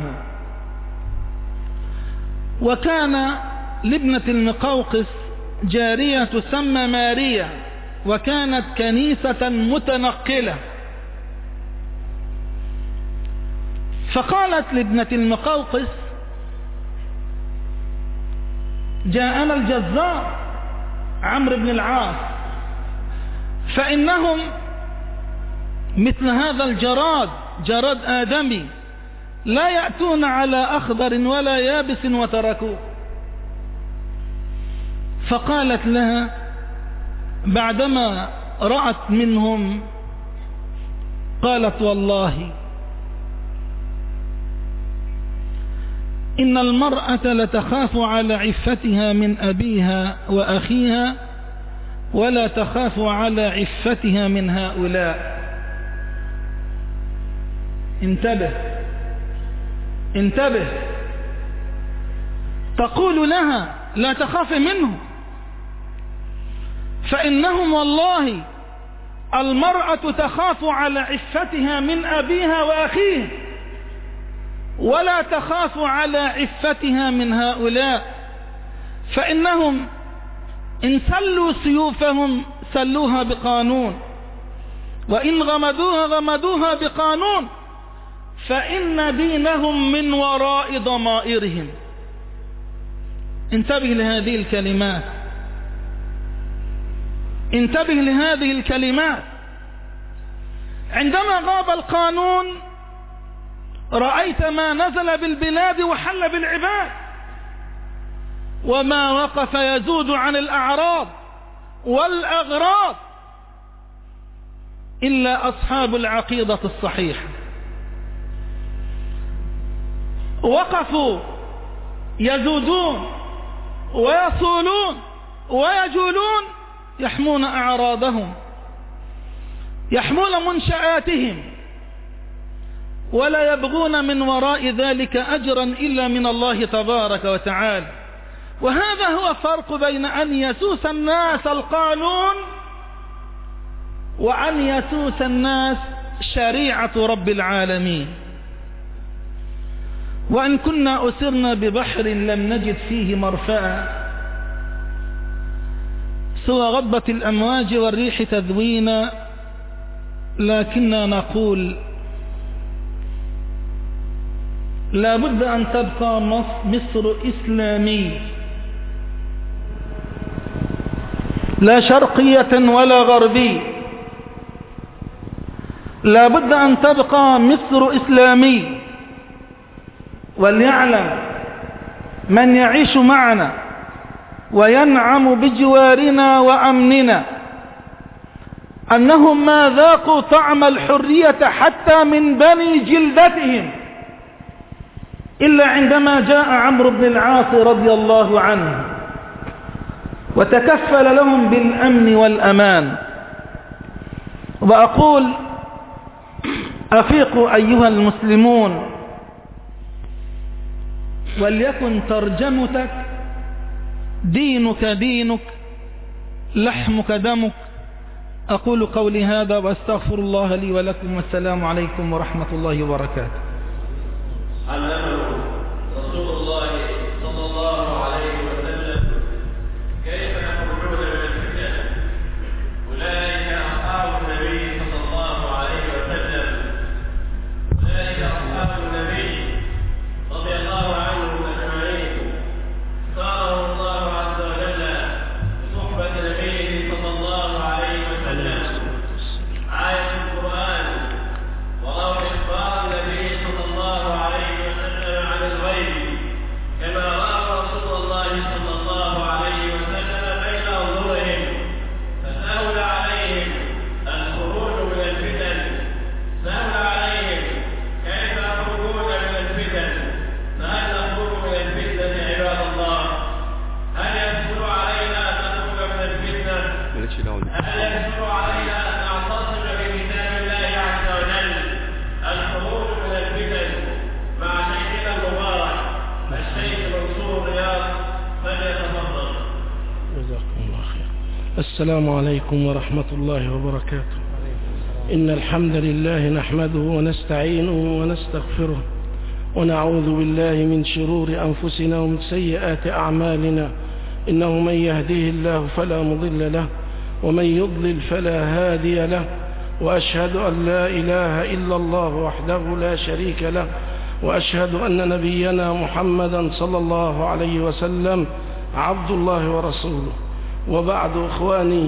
[SPEAKER 5] وكان لابنة المقوقس جارية تسمى ماريا، وكانت كنيسة متنقلة. فقالت لابنة المقوقس: جاءنا الجزار عمرو بن العاص، فإنهم مثل هذا الجراد، جراد آدمي، لا يأتون على أخضر ولا يابس وتركوه. فقالت لها بعدما رأت منهم، قالت: والله إن المرأة لتخاف على عفتها من أبيها وأخيها، ولا تخاف على عفتها من هؤلاء. انتبه انتبه، تقول لها لا تخاف منهم، فإنهم والله المرأة تخاف على عفتها من أبيها وأخيها، ولا تخاف على عفتها من هؤلاء، فإنهم إن سلوا سيوفهم سلوها بقانون، وإن غمدوها غمدوها بقانون، فإن دينهم من وراء ضمائرهم. انتبه لهذه الكلمات، انتبه لهذه الكلمات. عندما غاب القانون رأيت ما نزل بالبلاد وحل بالعباد، وما وقف يزود عن الأعراض والأغراض إلا أصحاب العقيدة الصحيحة. وقفوا يزودون ويصولون ويجولون، يحمون أعراضهم، يحمون منشآتهم، ولا يبغون من وراء ذلك أجرا إلا من الله تبارك وتعالى. وهذا هو فرق بين أن يسوس الناس القانون وأن يسوس الناس شريعة رب العالمين. وأن كنا أسرنا ببحر لم نجد فيه مرفأ سوى غضبة الأمواج والريح تذوينا، لكننا نقول لا بد أن تبقى مصر إسلامية، لا شرقية ولا غربية. لا بد أن تبقى مصر إسلامية. وليعلم من يعيش معنا وينعم بجوارنا وأمننا أنهم ما ذاقوا طعم الحرية حتى من بني جلدتهم إلا عندما جاء عمرو بن العاص رضي الله عنه وتكفل لهم بالأمن والأمان. وأقول أفيقوا أيها المسلمون، وليكن ترجمتك دينك دينك لحمك دمك. أقول قولي هذا وأستغفر الله لي ولكم، والسلام عليكم ورحمة الله وبركاته.
[SPEAKER 2] علمه رسول الله صلى الله عليه وسلم كيف يخرجون من الفتن. أولئك أصحاب النبي صلى الله عليه وسلم، أولئك أصحاب النبي رضي الله عنهم أجمعين، اختارهم الله عز وجل بصحبة نبيه صلى الله عليه وسلم. آية القرآن وروى إخبار النبي صلى الله عليه وسلم عن الغيب كما رأى رسول الله صلى الله عليه وسلم بين أنظرهم، فسهل عليهم الخروج من الفتن. سهل عليهم كيف يخرجون من الفتن. فهل نخرج من الفتنة عباد الله؟ هل يسهل علينا أن نخرج من الفتنة؟ هل يسهل علينا أن نعتصم بكتاب الله عز وجل؟ الخروج من الفتن مع شيخنا المبارك الشيخ منصور رياض، فليتفضل.
[SPEAKER 6] جزاكم الله خير. السلام عليكم ورحمة الله وبركاته. إن الحمد لله نحمده ونستعينه ونستغفره، ونعوذ بالله من شرور أنفسنا ومن سيئات أعمالنا. إنه من يهده الله فلا مضل له، ومن يضلل فلا هادي له. وأشهد أن لا إله إلا الله وحده لا شريك له، وأشهد أن نبينا محمدا صلى الله عليه وسلم عبد الله ورسوله. وبعد إخواني،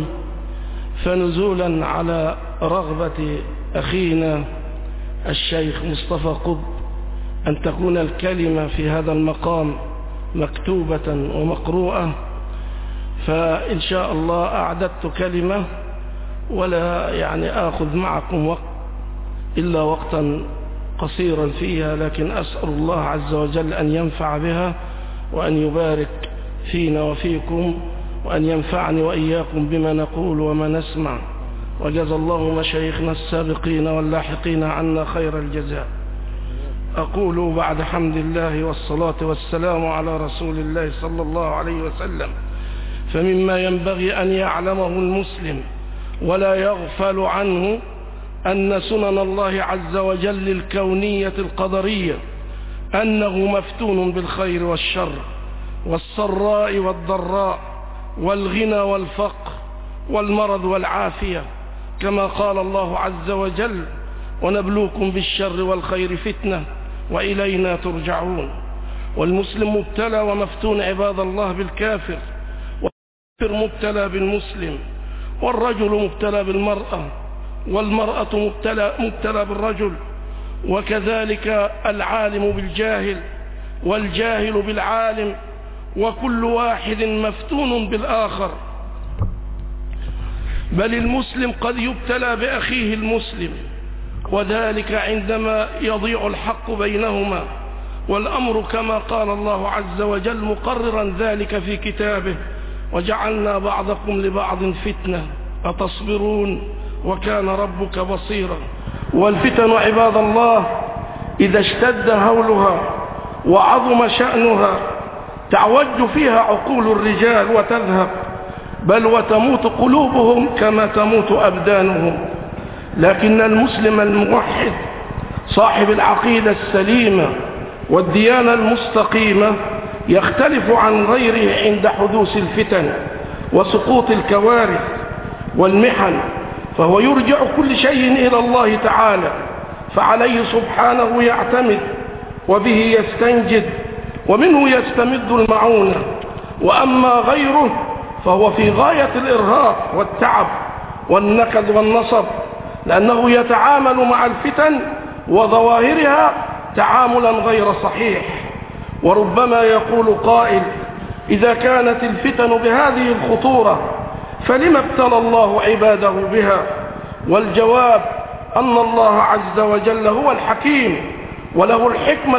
[SPEAKER 6] فنزولا على رغبة أخينا الشيخ مصطفى قطب أن تكون الكلمة في هذا المقام مكتوبة ومقروءة، فإن شاء الله أعددت كلمة ولا يعني آخذ معكم وقت إلا وقتا قصيرا فيها، لكن أسأل الله عز وجل أن ينفع بها وأن يبارك فينا وفيكم، وأن ينفعني وإياكم بما نقول وما نسمع. وجزى الله مشايخنا السابقين واللاحقين عنا خير الجزاء. أقول بعد حمد الله والصلاة والسلام على رسول الله صلى الله عليه وسلم، فمما ينبغي أن يعلمه المسلم ولا يغفل عنه أن سنن الله عز وجل الكونية القدرية أنه مفتون بالخير والشر والسراء والضراء والغنى والفقر والمرض والعافية، كما قال الله عز وجل: ونبلوكم بالشر والخير فتنة وإلينا ترجعون. والمسلم مبتلى ومفتون عباد الله بالكافر، والكافر مبتلى بالمسلم، والرجل مبتلى بالمرأة، والمرأة مبتلى بالرجل، وكذلك العالم بالجاهل والجاهل بالعالم، وكل واحد مفتون بالآخر. بل المسلم قد يبتلى بأخيه المسلم، وذلك عندما يضيع الحق بينهما، والأمر كما قال الله عز وجل مقررا ذلك في كتابه: وجعلنا بعضكم لبعض فتنة أتصبرون وكان ربك بصيرا. والفتن عباد الله إذا اشتد هولها وعظم شأنها تعوج فيها عقول الرجال وتذهب، بل وتموت قلوبهم كما تموت أبدانهم. لكن المسلم الموحد صاحب العقيدة السليمة والديانة المستقيمة يختلف عن غيره عند حدوث الفتن وسقوط الكوارث والمحن، فهو يرجع كل شيء إلى الله تعالى، فعليه سبحانه يعتمد وبه يستنجد ومنه يستمد المعونة. وأما غيره فهو في غاية الإرهاق والتعب والنكد والنصب، لأنه يتعامل مع الفتن وظواهرها تعاملا غير صحيح. وربما يقول قائل: إذا كانت الفتن بهذه الخطورة فلما ابتلى الله عباده بها؟ والجواب أن الله عز وجل هو الحكيم، وله الحكمة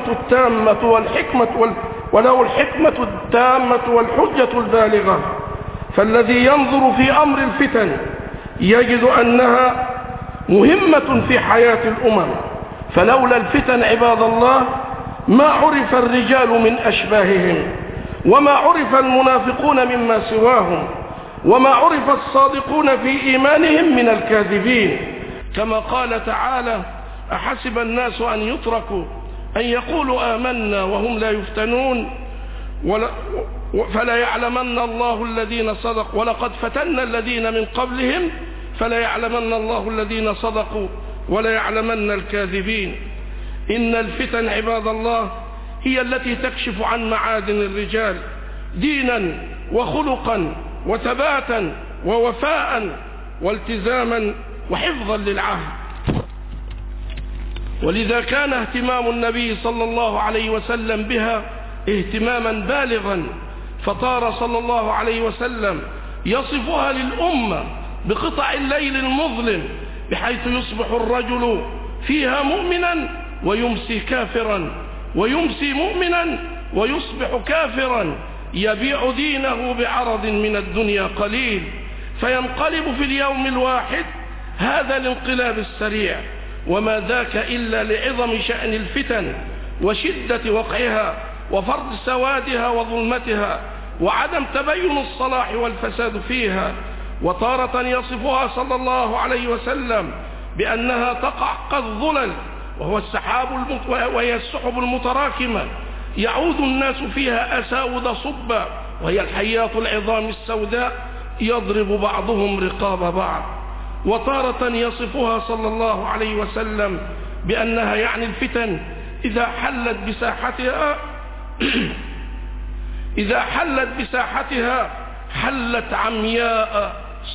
[SPEAKER 6] التامة والحجة البالغة. فالذي ينظر في أمر الفتن يجد أنها مهمة في حياة الأمم، فلولا الفتن عباد الله ما عرف الرجال من أشباههم، وما عرف المنافقون مما سواهم، وما عرف الصادقون في إيمانهم من الكاذبين. كما قال تعالى: أحسب الناس أن يتركوا أن يقولوا آمنا وهم لا يفتنون فلا يعلمن الله الذين صدقوا ولقد فتنا الذين من قبلهم فلا يعلمن الله الذين صدقوا ولا يعلمن الكاذبين. إن الفتن عباد الله هي التي تكشف عن معادن الرجال دينا وخلقا وثباتا ووفاء والتزاما وحفظا للعهد. ولذا كان اهتمام النبي صلى الله عليه وسلم بها اهتماما بالغا، فطار صلى الله عليه وسلم يصفها للأمة بقطع الليل المظلم، بحيث يصبح الرجل فيها مؤمنا ويمسي كافرا، ويمسي مؤمنا ويصبح كافرا، يبيع دينه بعرض من الدنيا قليل، فينقلب في اليوم الواحد هذا الانقلاب السريع. وما ذاك إلا لعظم شأن الفتن وشدة وقعها وفرض سوادها وظلمتها وعدم تبين الصلاح والفساد فيها. وتارة يصفها صلى الله عليه وسلم بأنها تقع كالظلل وهي السحب المتراكمة، يعود الناس فيها أساود صبا، وهي الحيات العظام السوداء يضرب بعضهم رقاب بعض. وتارة يصفها صلى الله عليه وسلم بأنها يعني الفتن إذا حلت بساحتها حلت عمياء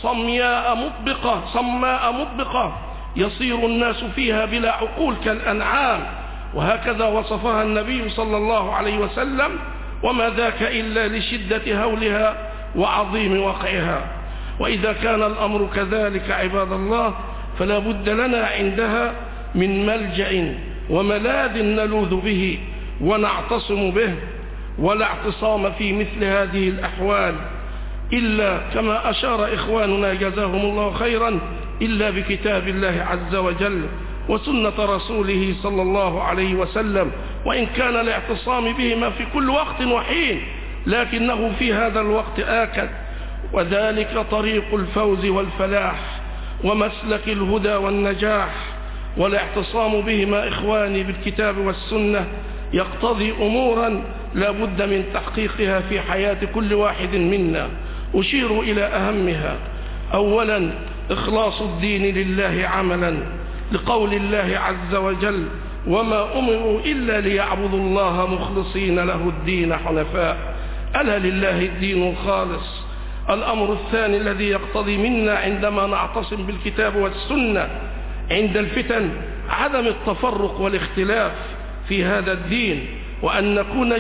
[SPEAKER 6] صماء مطبقة يصير الناس فيها بلا عقول كالأنعام. وهكذا وصفها النبي صلى الله عليه وسلم، وما ذاك إلا لشدة هولها وعظيم وقعها. وإذا كان الأمر كذلك عباد الله فلا بد لنا عندها من ملجأ وملاذ نلوذ به ونعتصم به، ولا اعتصام في مثل هذه الأحوال إلا كما أشار إخواننا جزاهم الله خيرا إلا بكتاب الله عز وجل وسنة رسوله صلى الله عليه وسلم. وإن كان الاعتصام بهما في كل وقت وحين، لكنه في هذا الوقت آكد، وذلك طريق الفوز والفلاح ومسلك الهدى والنجاح. والاعتصام بهما إخواني بالكتاب والسنة يقتضي أمورا لا بد من تحقيقها في حياة كل واحد منا. أشير إلى أهمها: أولا إخلاص الدين لله عملا، لقول الله عز وجل: وما أمروا إلا ليعبدوا الله مخلصين له الدين حنفاء، ألا لله الدين الخالص. الأمر الثاني الذي يقتضي منا عندما نعتصم بالكتاب والسنة عند الفتن عدم التفرق والاختلاف في هذا الدين، وأن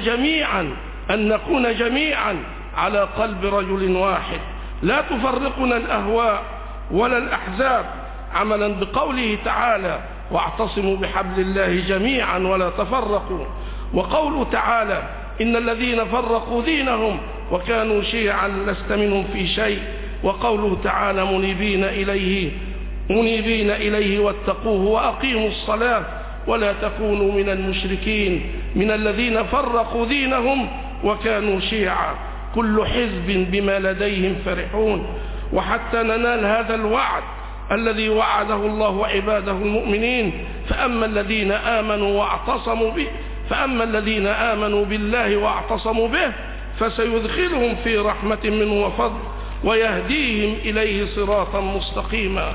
[SPEAKER 6] نكون جميعا على قلب رجل واحد، لا تفرقنا الأهواء ولا الأحزاب، عملا بقوله تعالى: واعتصموا بحبل الله جميعا ولا تفرقوا. وقوله تعالى: إن الذين فرقوا دينهم وكانوا شيعا لست منهم في شيء. وقوله تعالى: منيبين إليه واتقوه وأقيموا الصلاة ولا تكونوا من المشركين من الذين فرقوا دينهم وكانوا شيعا كل حزب بما لديهم فرحون. وحتى ننال هذا الوعد الذي وعده الله عباده المؤمنين فأما الذين آمنوا بالله واعتصموا به فسيدخلهم في رحمة منه وفضل ويهديهم إليه صراطا مستقيما.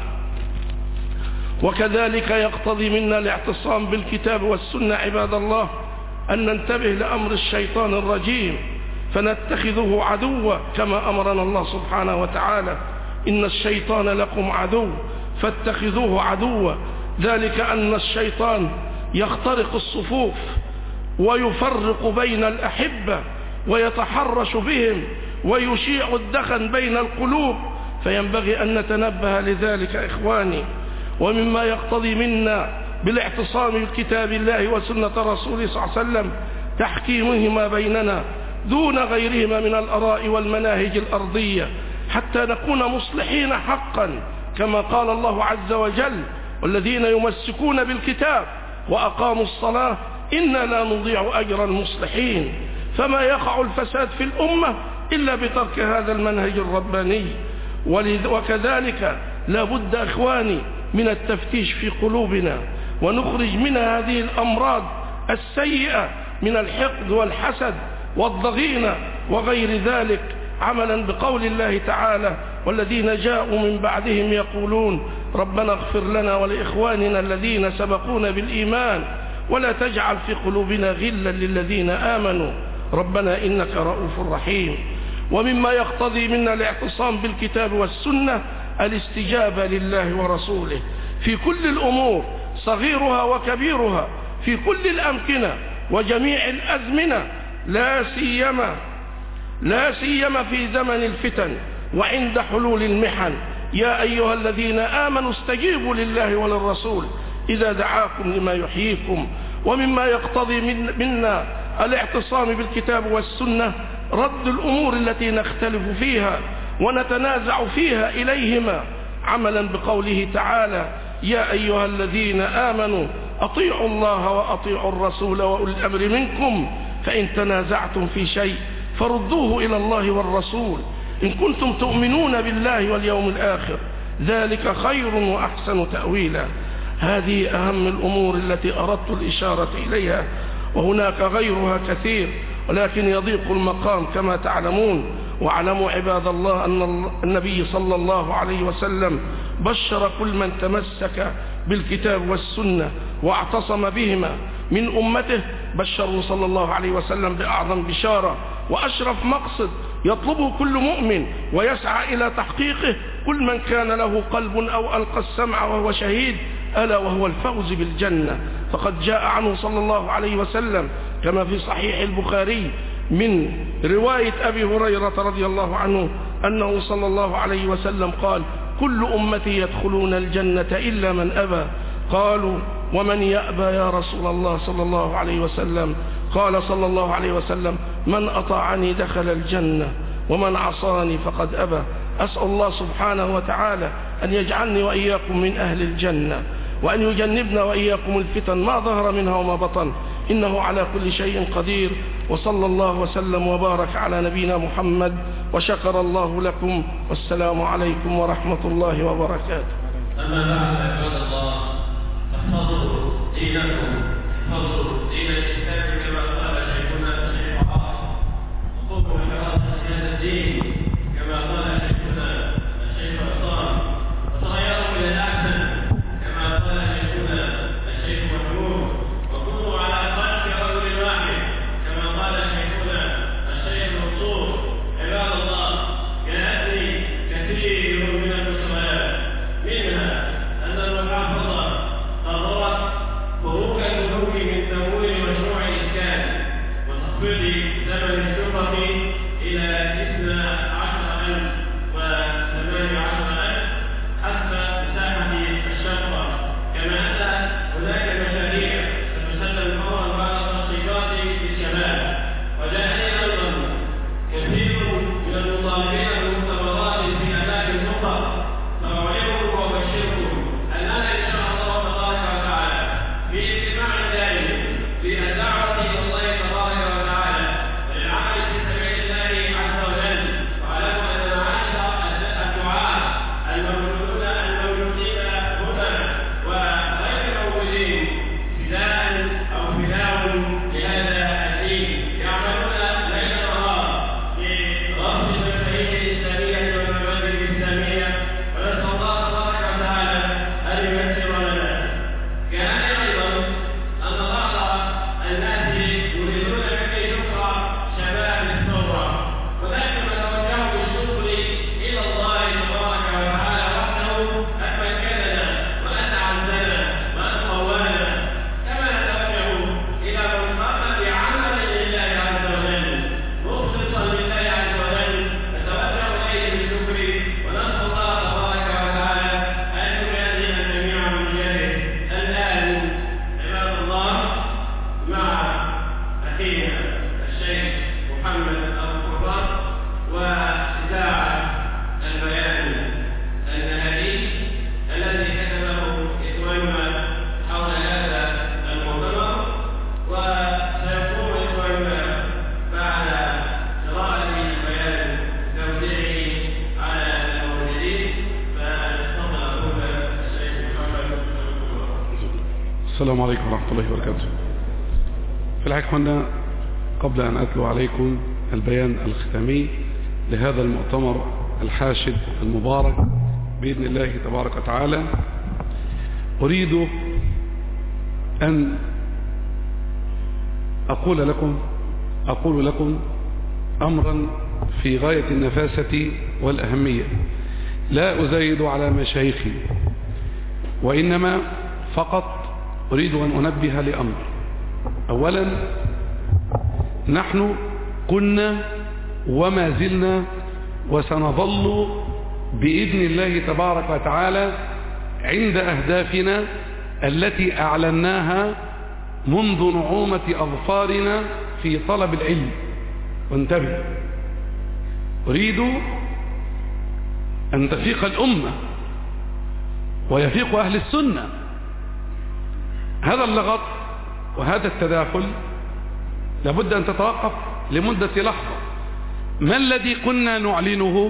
[SPEAKER 6] وكذلك يقتضي منا الاعتصام بالكتاب والسنة عباد الله أن ننتبه لأمر الشيطان الرجيم فنتخذه عدوا كما أمرنا الله سبحانه وتعالى إن الشيطان لكم عدو فاتخذوه عدوا. ذلك أن الشيطان يخترق الصفوف ويفرق بين الأحبة ويتحرش بهم ويشيع الدخن بين القلوب فينبغي أن نتنبه لذلك إخواني. ومما يقتضي منا بالاعتصام بكتاب الله وسنة رسوله صلى الله عليه وسلم تحكيمهما بيننا دون غيرهما من الآراء والمناهج الأرضية حتى نكون مصلحين حقا كما قال الله عز وجل والذين يمسكون بالكتاب وأقاموا الصلاة إنا لا نضيع أجر المصلحين. فما يقع الفساد في الأمة إلا بترك هذا المنهج الرباني. وكذلك لا بد إخواني من التفتيش في قلوبنا ونخرج منها هذه الأمراض السيئة من الحقد والحسد والضغينة وغير ذلك عملا بقول الله تعالى والذين جاءوا من بعدهم يقولون ربنا اغفر لنا ولإخواننا الذين سبقونا بالإيمان ولا تجعل في قلوبنا غلا للذين آمنوا ربنا إنك رؤوف رحيم. ومما يقتضي منا الاعتصام بالكتاب والسنة الاستجابة لله ورسوله في كل الأمور صغيرها وكبيرها في كل الأمكنة وجميع الأزمنة لا سيما في زمن الفتن وعند حلول المحن. يا أيها الذين آمنوا استجيبوا لله وللرسول إذا دعاكم لما يحييكم. ومما يقتضي منا الاعتصام بالكتاب والسنة رد الأمور التي نختلف فيها ونتنازع فيها إليهما عملا بقوله تعالى يا أيها الذين آمنوا أطيعوا الله وأطيعوا الرسول وأولي الأمر منكم فإن تنازعتم في شيء فردوه إلى الله والرسول إن كنتم تؤمنون بالله واليوم الآخر ذلك خير وأحسن تأويلا. هذه أهم الأمور التي أردت الإشارة إليها وهناك غيرها كثير ولكن يضيق المقام كما تعلمون. واعلموا عباد الله أن النبي صلى الله عليه وسلم بشر كل من تمسك بالكتاب والسنة واعتصم بهما من أمته بشره صلى الله عليه وسلم بأعظم بشارة وأشرف مقصد يطلبه كل مؤمن ويسعى إلى تحقيقه كل من كان له قلب أو ألقى السمع وهو شهيد ألا وهو الفوز بالجنة. فقد جاء عنه صلى الله عليه وسلم كما في صحيح البخاري من رواية أبي هريرة رضي الله عنه أنه صلى الله عليه وسلم قال كل أمتي يدخلون الجنة إلا من أبى. قالوا ومن يأبى يا رسول الله صلى الله عليه وسلم؟ قال صلى الله عليه وسلم من أطاعني دخل الجنة ومن عصاني فقد أبى. أسأل الله سبحانه وتعالى أن يجعلني وإياكم من أهل الجنة وأن يجنبنا وإياكم الفتن ما ظهر منها وما بطن إنه على كل شيء قدير. وصلى الله وسلم وبارك على نبينا محمد وشكر الله لكم والسلام عليكم ورحمة الله وبركاته.
[SPEAKER 2] أما بعد عباد الله احفظوا دينكم احفظوا دين الإسلام كما قال شيخنا الشيخ عاصم وقوموا بحراسة هذا الدين كما قال شيخنا الشيخ عصام وتغيروا إلى الأحسن كما قال شيخنا الشيخ محمود وكونوا على قلب رجل واحد كما قال شيخنا الشيخ منصور. عباد الله يأتي كثير من المسؤولات منها أن المحافظة قررت خروج الهروب من
[SPEAKER 7] السلام عليكم ورحمة الله وبركاته. في الحقيقة هنا قبل أن أتلو عليكم البيان الختامي لهذا المؤتمر الحاشد المبارك بإذن الله تبارك وتعالى، أريد أن أقول لكم أمرا في غاية النفاسة والأهمية، لا أزايد على مشايخي، وإنما فقط أريد أن أنبه لأمر. أولا، نحن كنا وما زلنا وسنظل بإذن الله تبارك وتعالى عند أهدافنا التي أعلناها منذ نعومة أظفارنا في طلب العلم. وانتبه، أريد أن تفيق الأمة ويفيق أهل السنة. هذا اللغط وهذا التداخل لابد أن تتوقف لمدة لحظة. ما الذي كنا نعلنه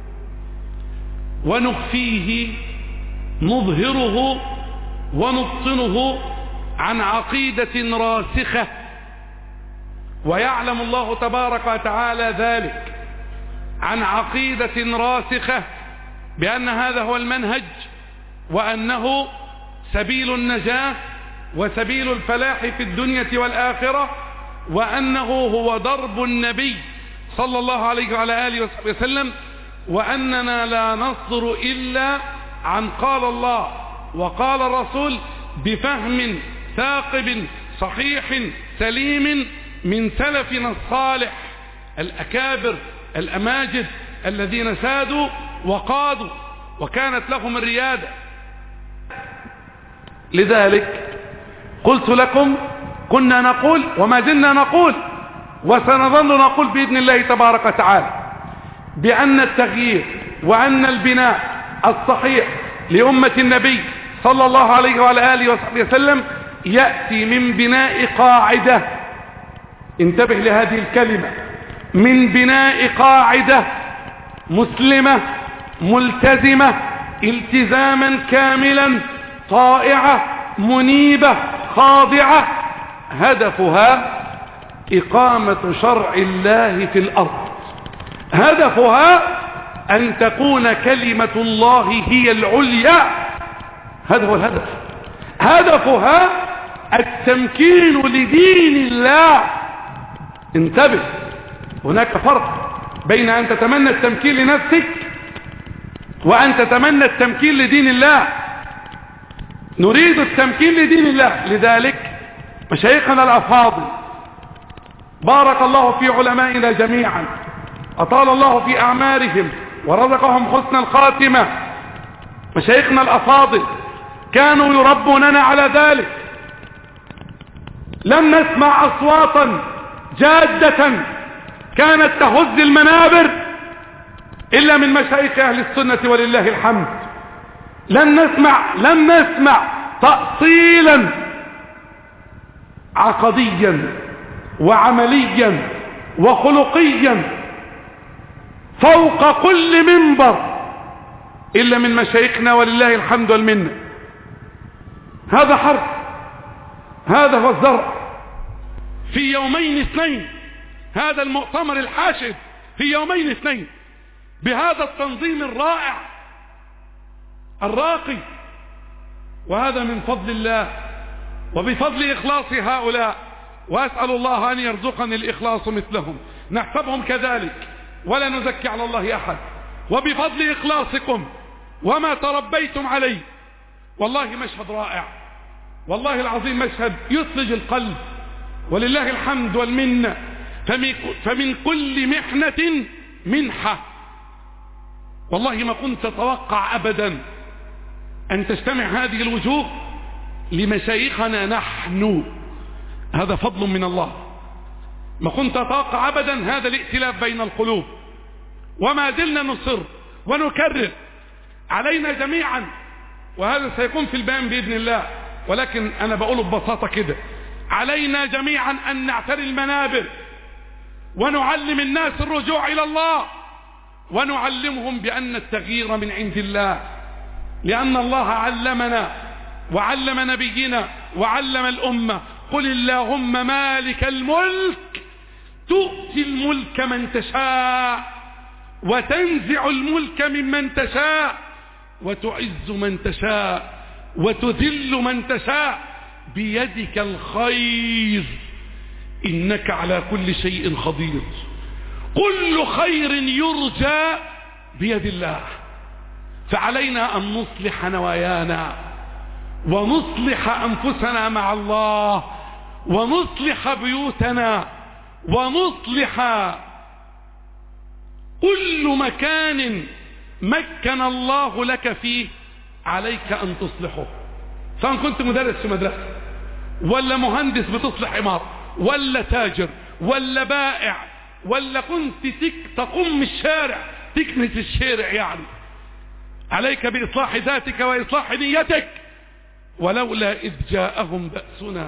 [SPEAKER 7] ونخفيه نظهره ونبطنه عن عقيدة راسخة، ويعلم الله تبارك وتعالى ذلك، عن عقيدة راسخة بأن هذا هو المنهج، وأنه سبيل النجاة وسبيل الفلاح في الدنيا والآخرة، وأنه هو درب النبي صلى الله عليه وعلى آله وسلم، وأننا لا نصدر إلا عن قال الله وقال الرسول بفهم ثاقب صحيح سليم من سلفنا الصالح الأكابر الأماجد الذين سادوا وقادوا وكانت لهم الريادة. لذلك قلت لكم كنا نقول وما زلنا نقول وسنظل نقول بإذن الله تبارك وتعالى بأن التغيير وأن البناء الصحيح لأمة النبي صلى الله عليه وعلى آله وسلم يأتي من بناء قاعدة. انتبه لهذه الكلمة، من بناء قاعدة مسلمة ملتزمة التزاما كاملا طائعة منيبة خاضعة، هدفها إقامة شرع الله في الأرض، هدفها أن تكون كلمة الله هي العليا. هذا هو الهدف، هدفها التمكين لدين الله. انتبه، هناك فرق بين أن تتمنى التمكين لنفسك وأن تتمنى التمكين لدين الله. نريد التمكين لدين الله. لذلك مشايخنا الأفاضل بارك الله في علمائنا جميعا، أطال الله في أعمارهم ورزقهم حسن الخاتمة. مشايخنا الأفاضل كانوا يربوننا على ذلك. لم نسمع أصواتا جادة كانت تهز المنابر إلا من مشايخ أهل السنة ولله الحمد. لم نسمع تأصيلا عقديا وعمليا وخلقيا فوق كل منبر إلا من مشايخنا ولله الحمد والمنة. هذا حرف، هذا هو الزرع. في يومين اثنين، هذا المؤتمر الحاشد في يومين اثنين بهذا التنظيم الرائع الراقي، وهذا من فضل الله وبفضل إخلاص هؤلاء، وأسأل الله أن يرزقني الإخلاص مثلهم. نحسبهم كذلك ولا نزكي على الله أحد. وبفضل إخلاصكم وما تربيتم عليه، والله مشهد رائع، والله العظيم مشهد يثلج القلب ولله الحمد والمنة. فمن كل محنة منحة. والله ما كنت أتوقع أبدا أن تجتمع هذه الوجوه لمشايخنا نحن. هذا فضل من الله. ما كنت أتوقع أبدا هذا الائتلاف بين القلوب. وما زلنا نصر ونكرر علينا جميعا، وهذا سيكون في البيان بإذن الله، ولكن أنا بقوله ببساطة كده، علينا جميعا أن نعتري المنابر ونعلم الناس الرجوع إلى الله، ونعلمهم بأن التغيير من عند الله، لأن الله علمنا وعلم نبينا وعلم الأمة. قل اللهم مالك الملك تؤتي الملك من تشاء وتنزع الملك ممن تشاء وتعز من تشاء وتذل من تشاء بيدك الخير إنك على كل شيء قدير. كل خير يرجى بيد الله، فعلينا أن نصلح نوايانا ونصلح أنفسنا مع الله ونصلح بيوتنا ونصلح كل مكان مكن الله لك فيه. عليك أن تصلحه، سواء كنت مدرس في مدرسة ولا مهندس بتصلح عمارة ولا تاجر ولا بائع ولا كنت تقوم الشارع تكنس الشارع، يعني عليك بإصلاح ذاتك وإصلاح نيتك. ولولا إذ جاءهم بأسنا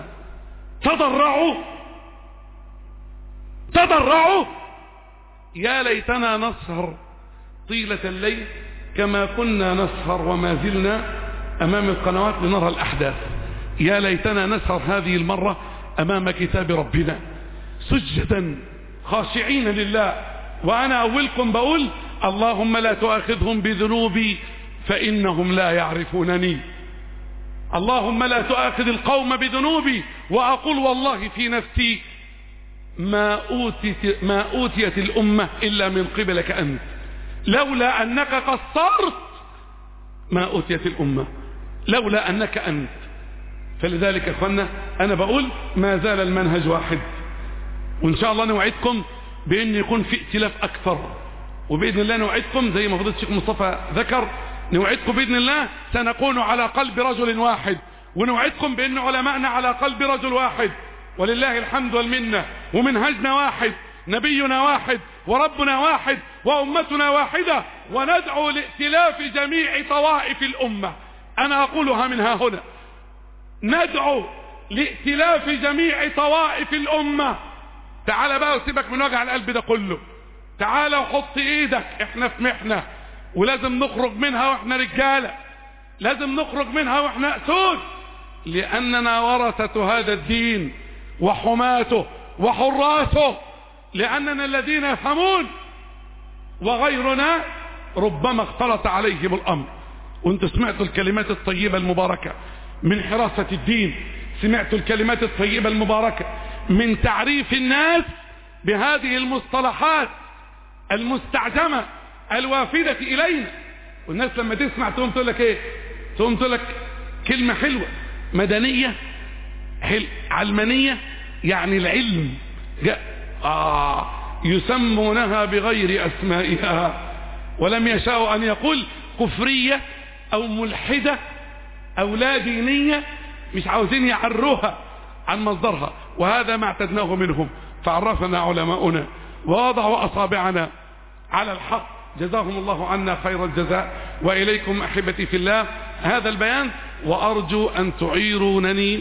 [SPEAKER 7] تضرعوا يا ليتنا نسهر طيلة الليل كما كنا نسهر وما زلنا أمام القنوات لنرى الأحداث. يا ليتنا نسهر هذه المرة أمام كتاب ربنا سجدا خاشعين لله. وأنا أولكم بقول اللهم لا تؤاخذهم بذنوبي فإنهم لا يعرفونني. اللهم لا تؤاخذ القوم بذنوبي. وأقول والله في نفسي ما أوتيت الأمة إلا من قبلك أنت، لولا أنك قصرت ما أوتيت الأمة، لولا أنك أنت. فلذلك أخوانا أنا بقول ما زال المنهج واحد، وإن شاء الله نوعدكم بأن يكون في ائتلاف أكثر، وبإذن الله نوعدكم زي ما فضيلة الشيخ مصطفى ذكر، نوعدكم بإذن الله سنكون على قلب رجل واحد، ونوعدكم بأن علماءنا على قلب رجل واحد، ولله الحمد والمنة. ومنهجنا واحد، نبينا واحد، وربنا واحد، وأمتنا واحدة، وندعو لائتلاف جميع طوائف الأمة. أنا أقولها من ها هنا، ندعو لائتلاف جميع طوائف الأمة. تعال بقى وسيبك من وجع القلب ده كله، تعال وحط ايدك، احنا في محنة ولازم نخرج منها واحنا رجالة، لازم نخرج منها واحنا أسود، لأننا ورثة هذا الدين وحماته وحراسه، لأننا الذين يفهمون وغيرنا ربما اختلط عليهم الأمر. وانتم سمعتوا الكلمات الطيبة المباركة من حراسة الدين، سمعتوا الكلمات الطيبة المباركة من تعريف الناس بهذه المصطلحات المستعجمة الوافدة إلينا. والناس لما تسمع تقوم تقول لك ايه؟ تقوم تقول لك كلمة حلوة مدنية علمانية، يعني العلم يسمونها بغير أسمائها، ولم يشاءوا أن يقول كفرية أو ملحدة أو لا دينية، مش عاوزين يعروها عن مصدرها. وهذا ما اعتدناه منهم، فعرفنا علماؤنا ووضعوا أصابعنا على الحق، جزاهم الله عنا خير الجزاء. وإليكم أحبتي في الله هذا البيان، وأرجو أن تعيرونني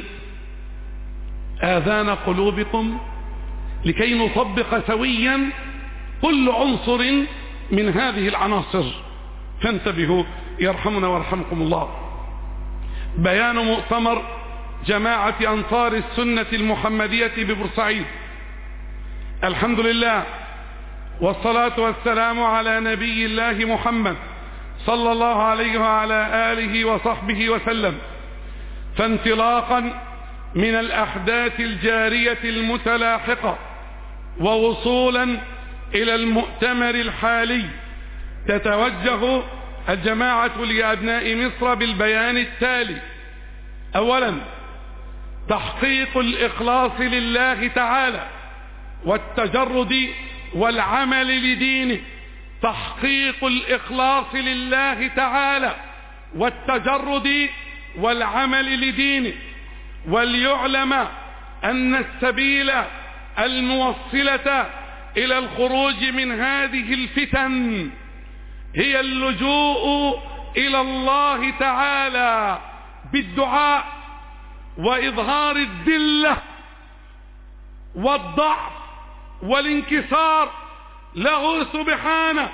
[SPEAKER 7] آذان قلوبكم لكي نطبق سويا كل عنصر من هذه العناصر. فانتبهوا يرحمنا ويرحمكم الله. بيان مؤتمر جماعة أنصار السنة المحمدية ببورسعيد. الحمد لله والصلاة والسلام على نبي الله محمد صلى الله عليه وعلى آله وصحبه وسلم. فانطلاقا من الأحداث الجارية المتلاحقة ووصولا إلى المؤتمر الحالي، تتوجه الجماعة لأبناء مصر بالبيان التالي: أولا، تحقيق الإخلاص لله تعالى والتجرد والعمل لدينه. تحقيق الإخلاص لله تعالى والتجرد والعمل لدينه. وليعلم أن السبيل الموصلة إلى الخروج من هذه الفتن هي اللجوء إلى الله تعالى بالدعاء وإظهار الذلة والضعف والانكسار له سبحانه،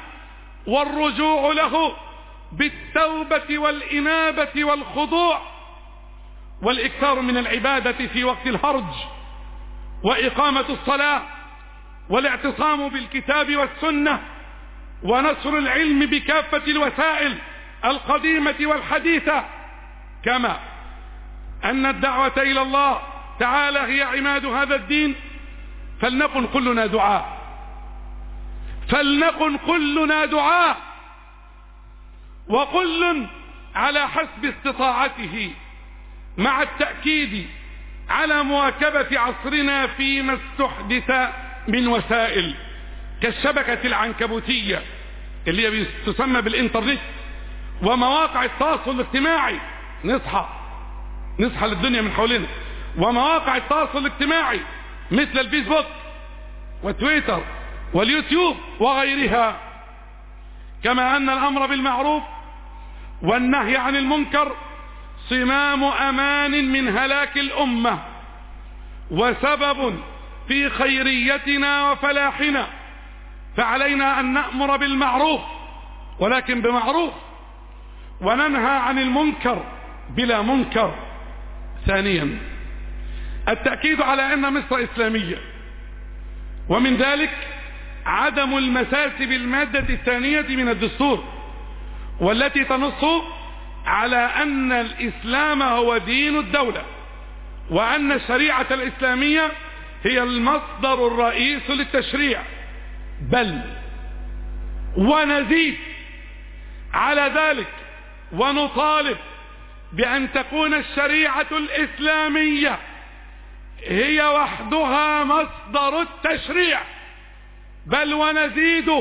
[SPEAKER 7] والرجوع له بالتوبة والإنابة والخضوع. والإكثار من العبادة في وقت الهرج، وإقامة الصلاة، والاعتصام بالكتاب والسنة، ونشر العلم بكافة الوسائل القديمة والحديثة، كما أن الدعوة إلى الله تعالى هي عماد هذا الدين. فلنكن كلنا دعاء، وكل على حسب استطاعته، مع التأكيد على مواكبة عصرنا فيما استحدث من وسائل كالشبكة العنكبوتية اللي هي تسمى بالإنترنت، ومواقع التواصل الاجتماعي. نصحى للدنيا من حولنا. ومواقع التواصل الاجتماعي مثل الفيسبوك والتويتر واليوتيوب وغيرها. كما أن الأمر بالمعروف والنهي عن المنكر صمام أمان من هلاك الأمة، وسبب في خيريتنا وفلاحنا. فعلينا أن نأمر بالمعروف ولكن بمعروف، وننهى عن المنكر بلا منكر. ثانيا، التأكيد على أن مصر إسلامية، ومن ذلك عدم المساس بالمادة الثانية من الدستور، والتي تنص على أن الإسلام هو دين الدولة، وأن الشريعة الإسلامية هي المصدر الرئيس للتشريع. بل ونزيد على ذلك ونطالب بأن تكون الشريعة الإسلامية هي وحدها مصدر التشريع. بل ونزيد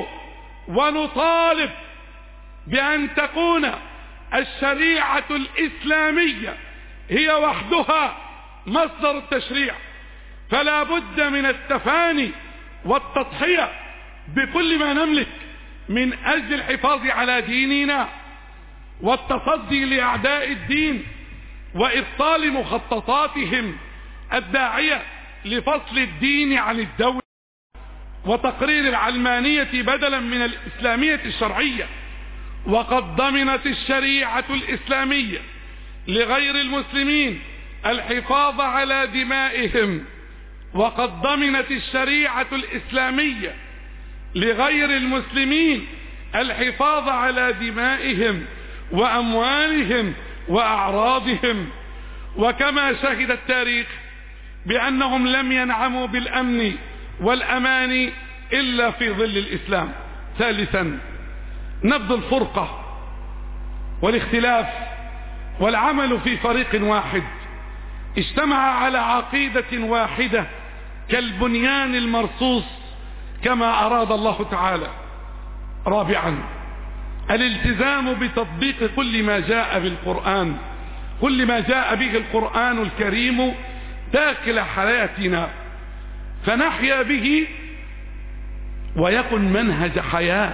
[SPEAKER 7] ونطالب بأن تكون الشريعة الإسلامية هي وحدها مصدر التشريع. فلا بد من التفاني والتضحية بكل ما نملك من أجل الحفاظ على ديننا، والتصدي لأعداء الدين، وإبطال مخططاتهم الداعية لفصل الدين عن الدولة، وتقرير العلمانية بدلا من الإسلامية الشرعية. وقد ضمنت الشريعة الإسلامية لغير المسلمين الحفاظ على دمائهم، وقد ضمنت الشريعة الإسلامية لغير المسلمين الحفاظ على دمائهم وأموالهم وأعراضهم. وكما شهد التاريخ بأنهم لم ينعموا بالأمن والأمان إلا في ظل الإسلام. ثالثا، نبذ الفرقة والاختلاف والعمل في فريق واحد اجتمع على عقيدة واحدة كالبنيان المرصوص كما أراد الله تعالى. رابعا، الالتزام بتطبيق كل ما جاء بالقرآن، كل ما جاء به القرآن الكريم داخل حياتنا، فنحيا به ويكن منهج حياة،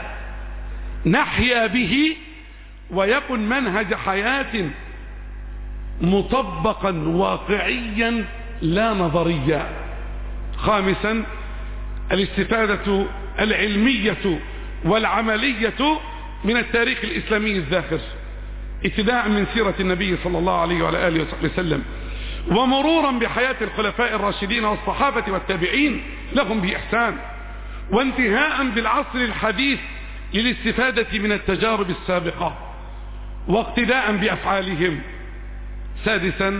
[SPEAKER 7] نحيا به ويكن منهج حياة مطبقا واقعيا لا نظريا. خامسا، الاستفادة العلمية والعملية من التاريخ الإسلامي الذاخر، ابتداء من سيرة النبي صلى الله عليه وعلى آله وسلم، ومرورا بحياة الخلفاء الراشدين والصحابة والتابعين لهم بإحسان، وانتهاء بالعصر الحديث للاستفادة من التجارب السابقة واقتداء بأفعالهم. سادسا،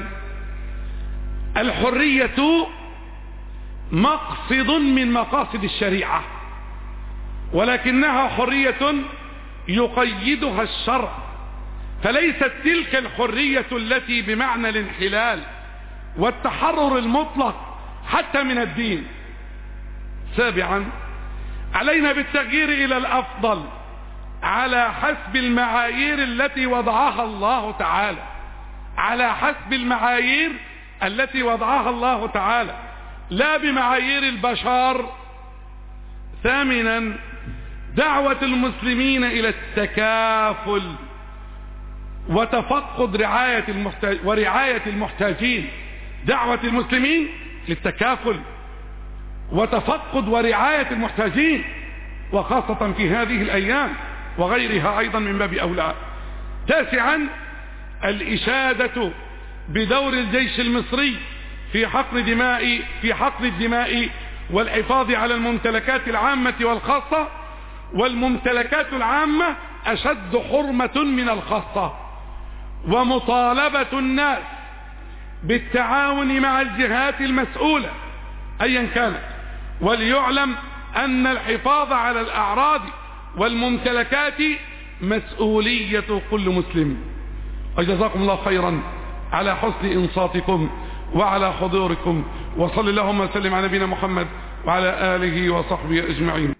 [SPEAKER 7] الحرية مقصد من مقاصد الشريعة، ولكنها حرية يقيدها الشرع، فليست تلك الحرية التي بمعنى الانحلال والتحرر المطلق حتى من الدين. سابعا، علينا بالتغيير إلى الأفضل على حسب المعايير التي وضعها الله تعالى، على حسب المعايير التي وضعها الله تعالى، لا بمعايير البشر. ثامنا، دعوة المسلمين إلى التكافل وتفقد ورعاية المحتاجين. دعوة المسلمين للتكافل وتفقد ورعاية المحتاجين، وخاصة في هذه الأيام وغيرها أيضا من باب أولى. تاسعا، الإشادة بدور الجيش المصري في حقن الدماء والحفاظ على الممتلكات العامة والخاصة، والممتلكات العامة أشد حرمة من الخاصة، ومطالبة الناس بالتعاون مع الجهات المسؤولة أيا كانت. وليعلم أن الحفاظ على الأعراض والممتلكات مسؤولية كل مسلم. وجزاكم الله خيرا على حسن إنصاتكم وعلى حضوركم، وصل اللهم وسلم على نبينا محمد وعلى آله وصحبه أجمعين.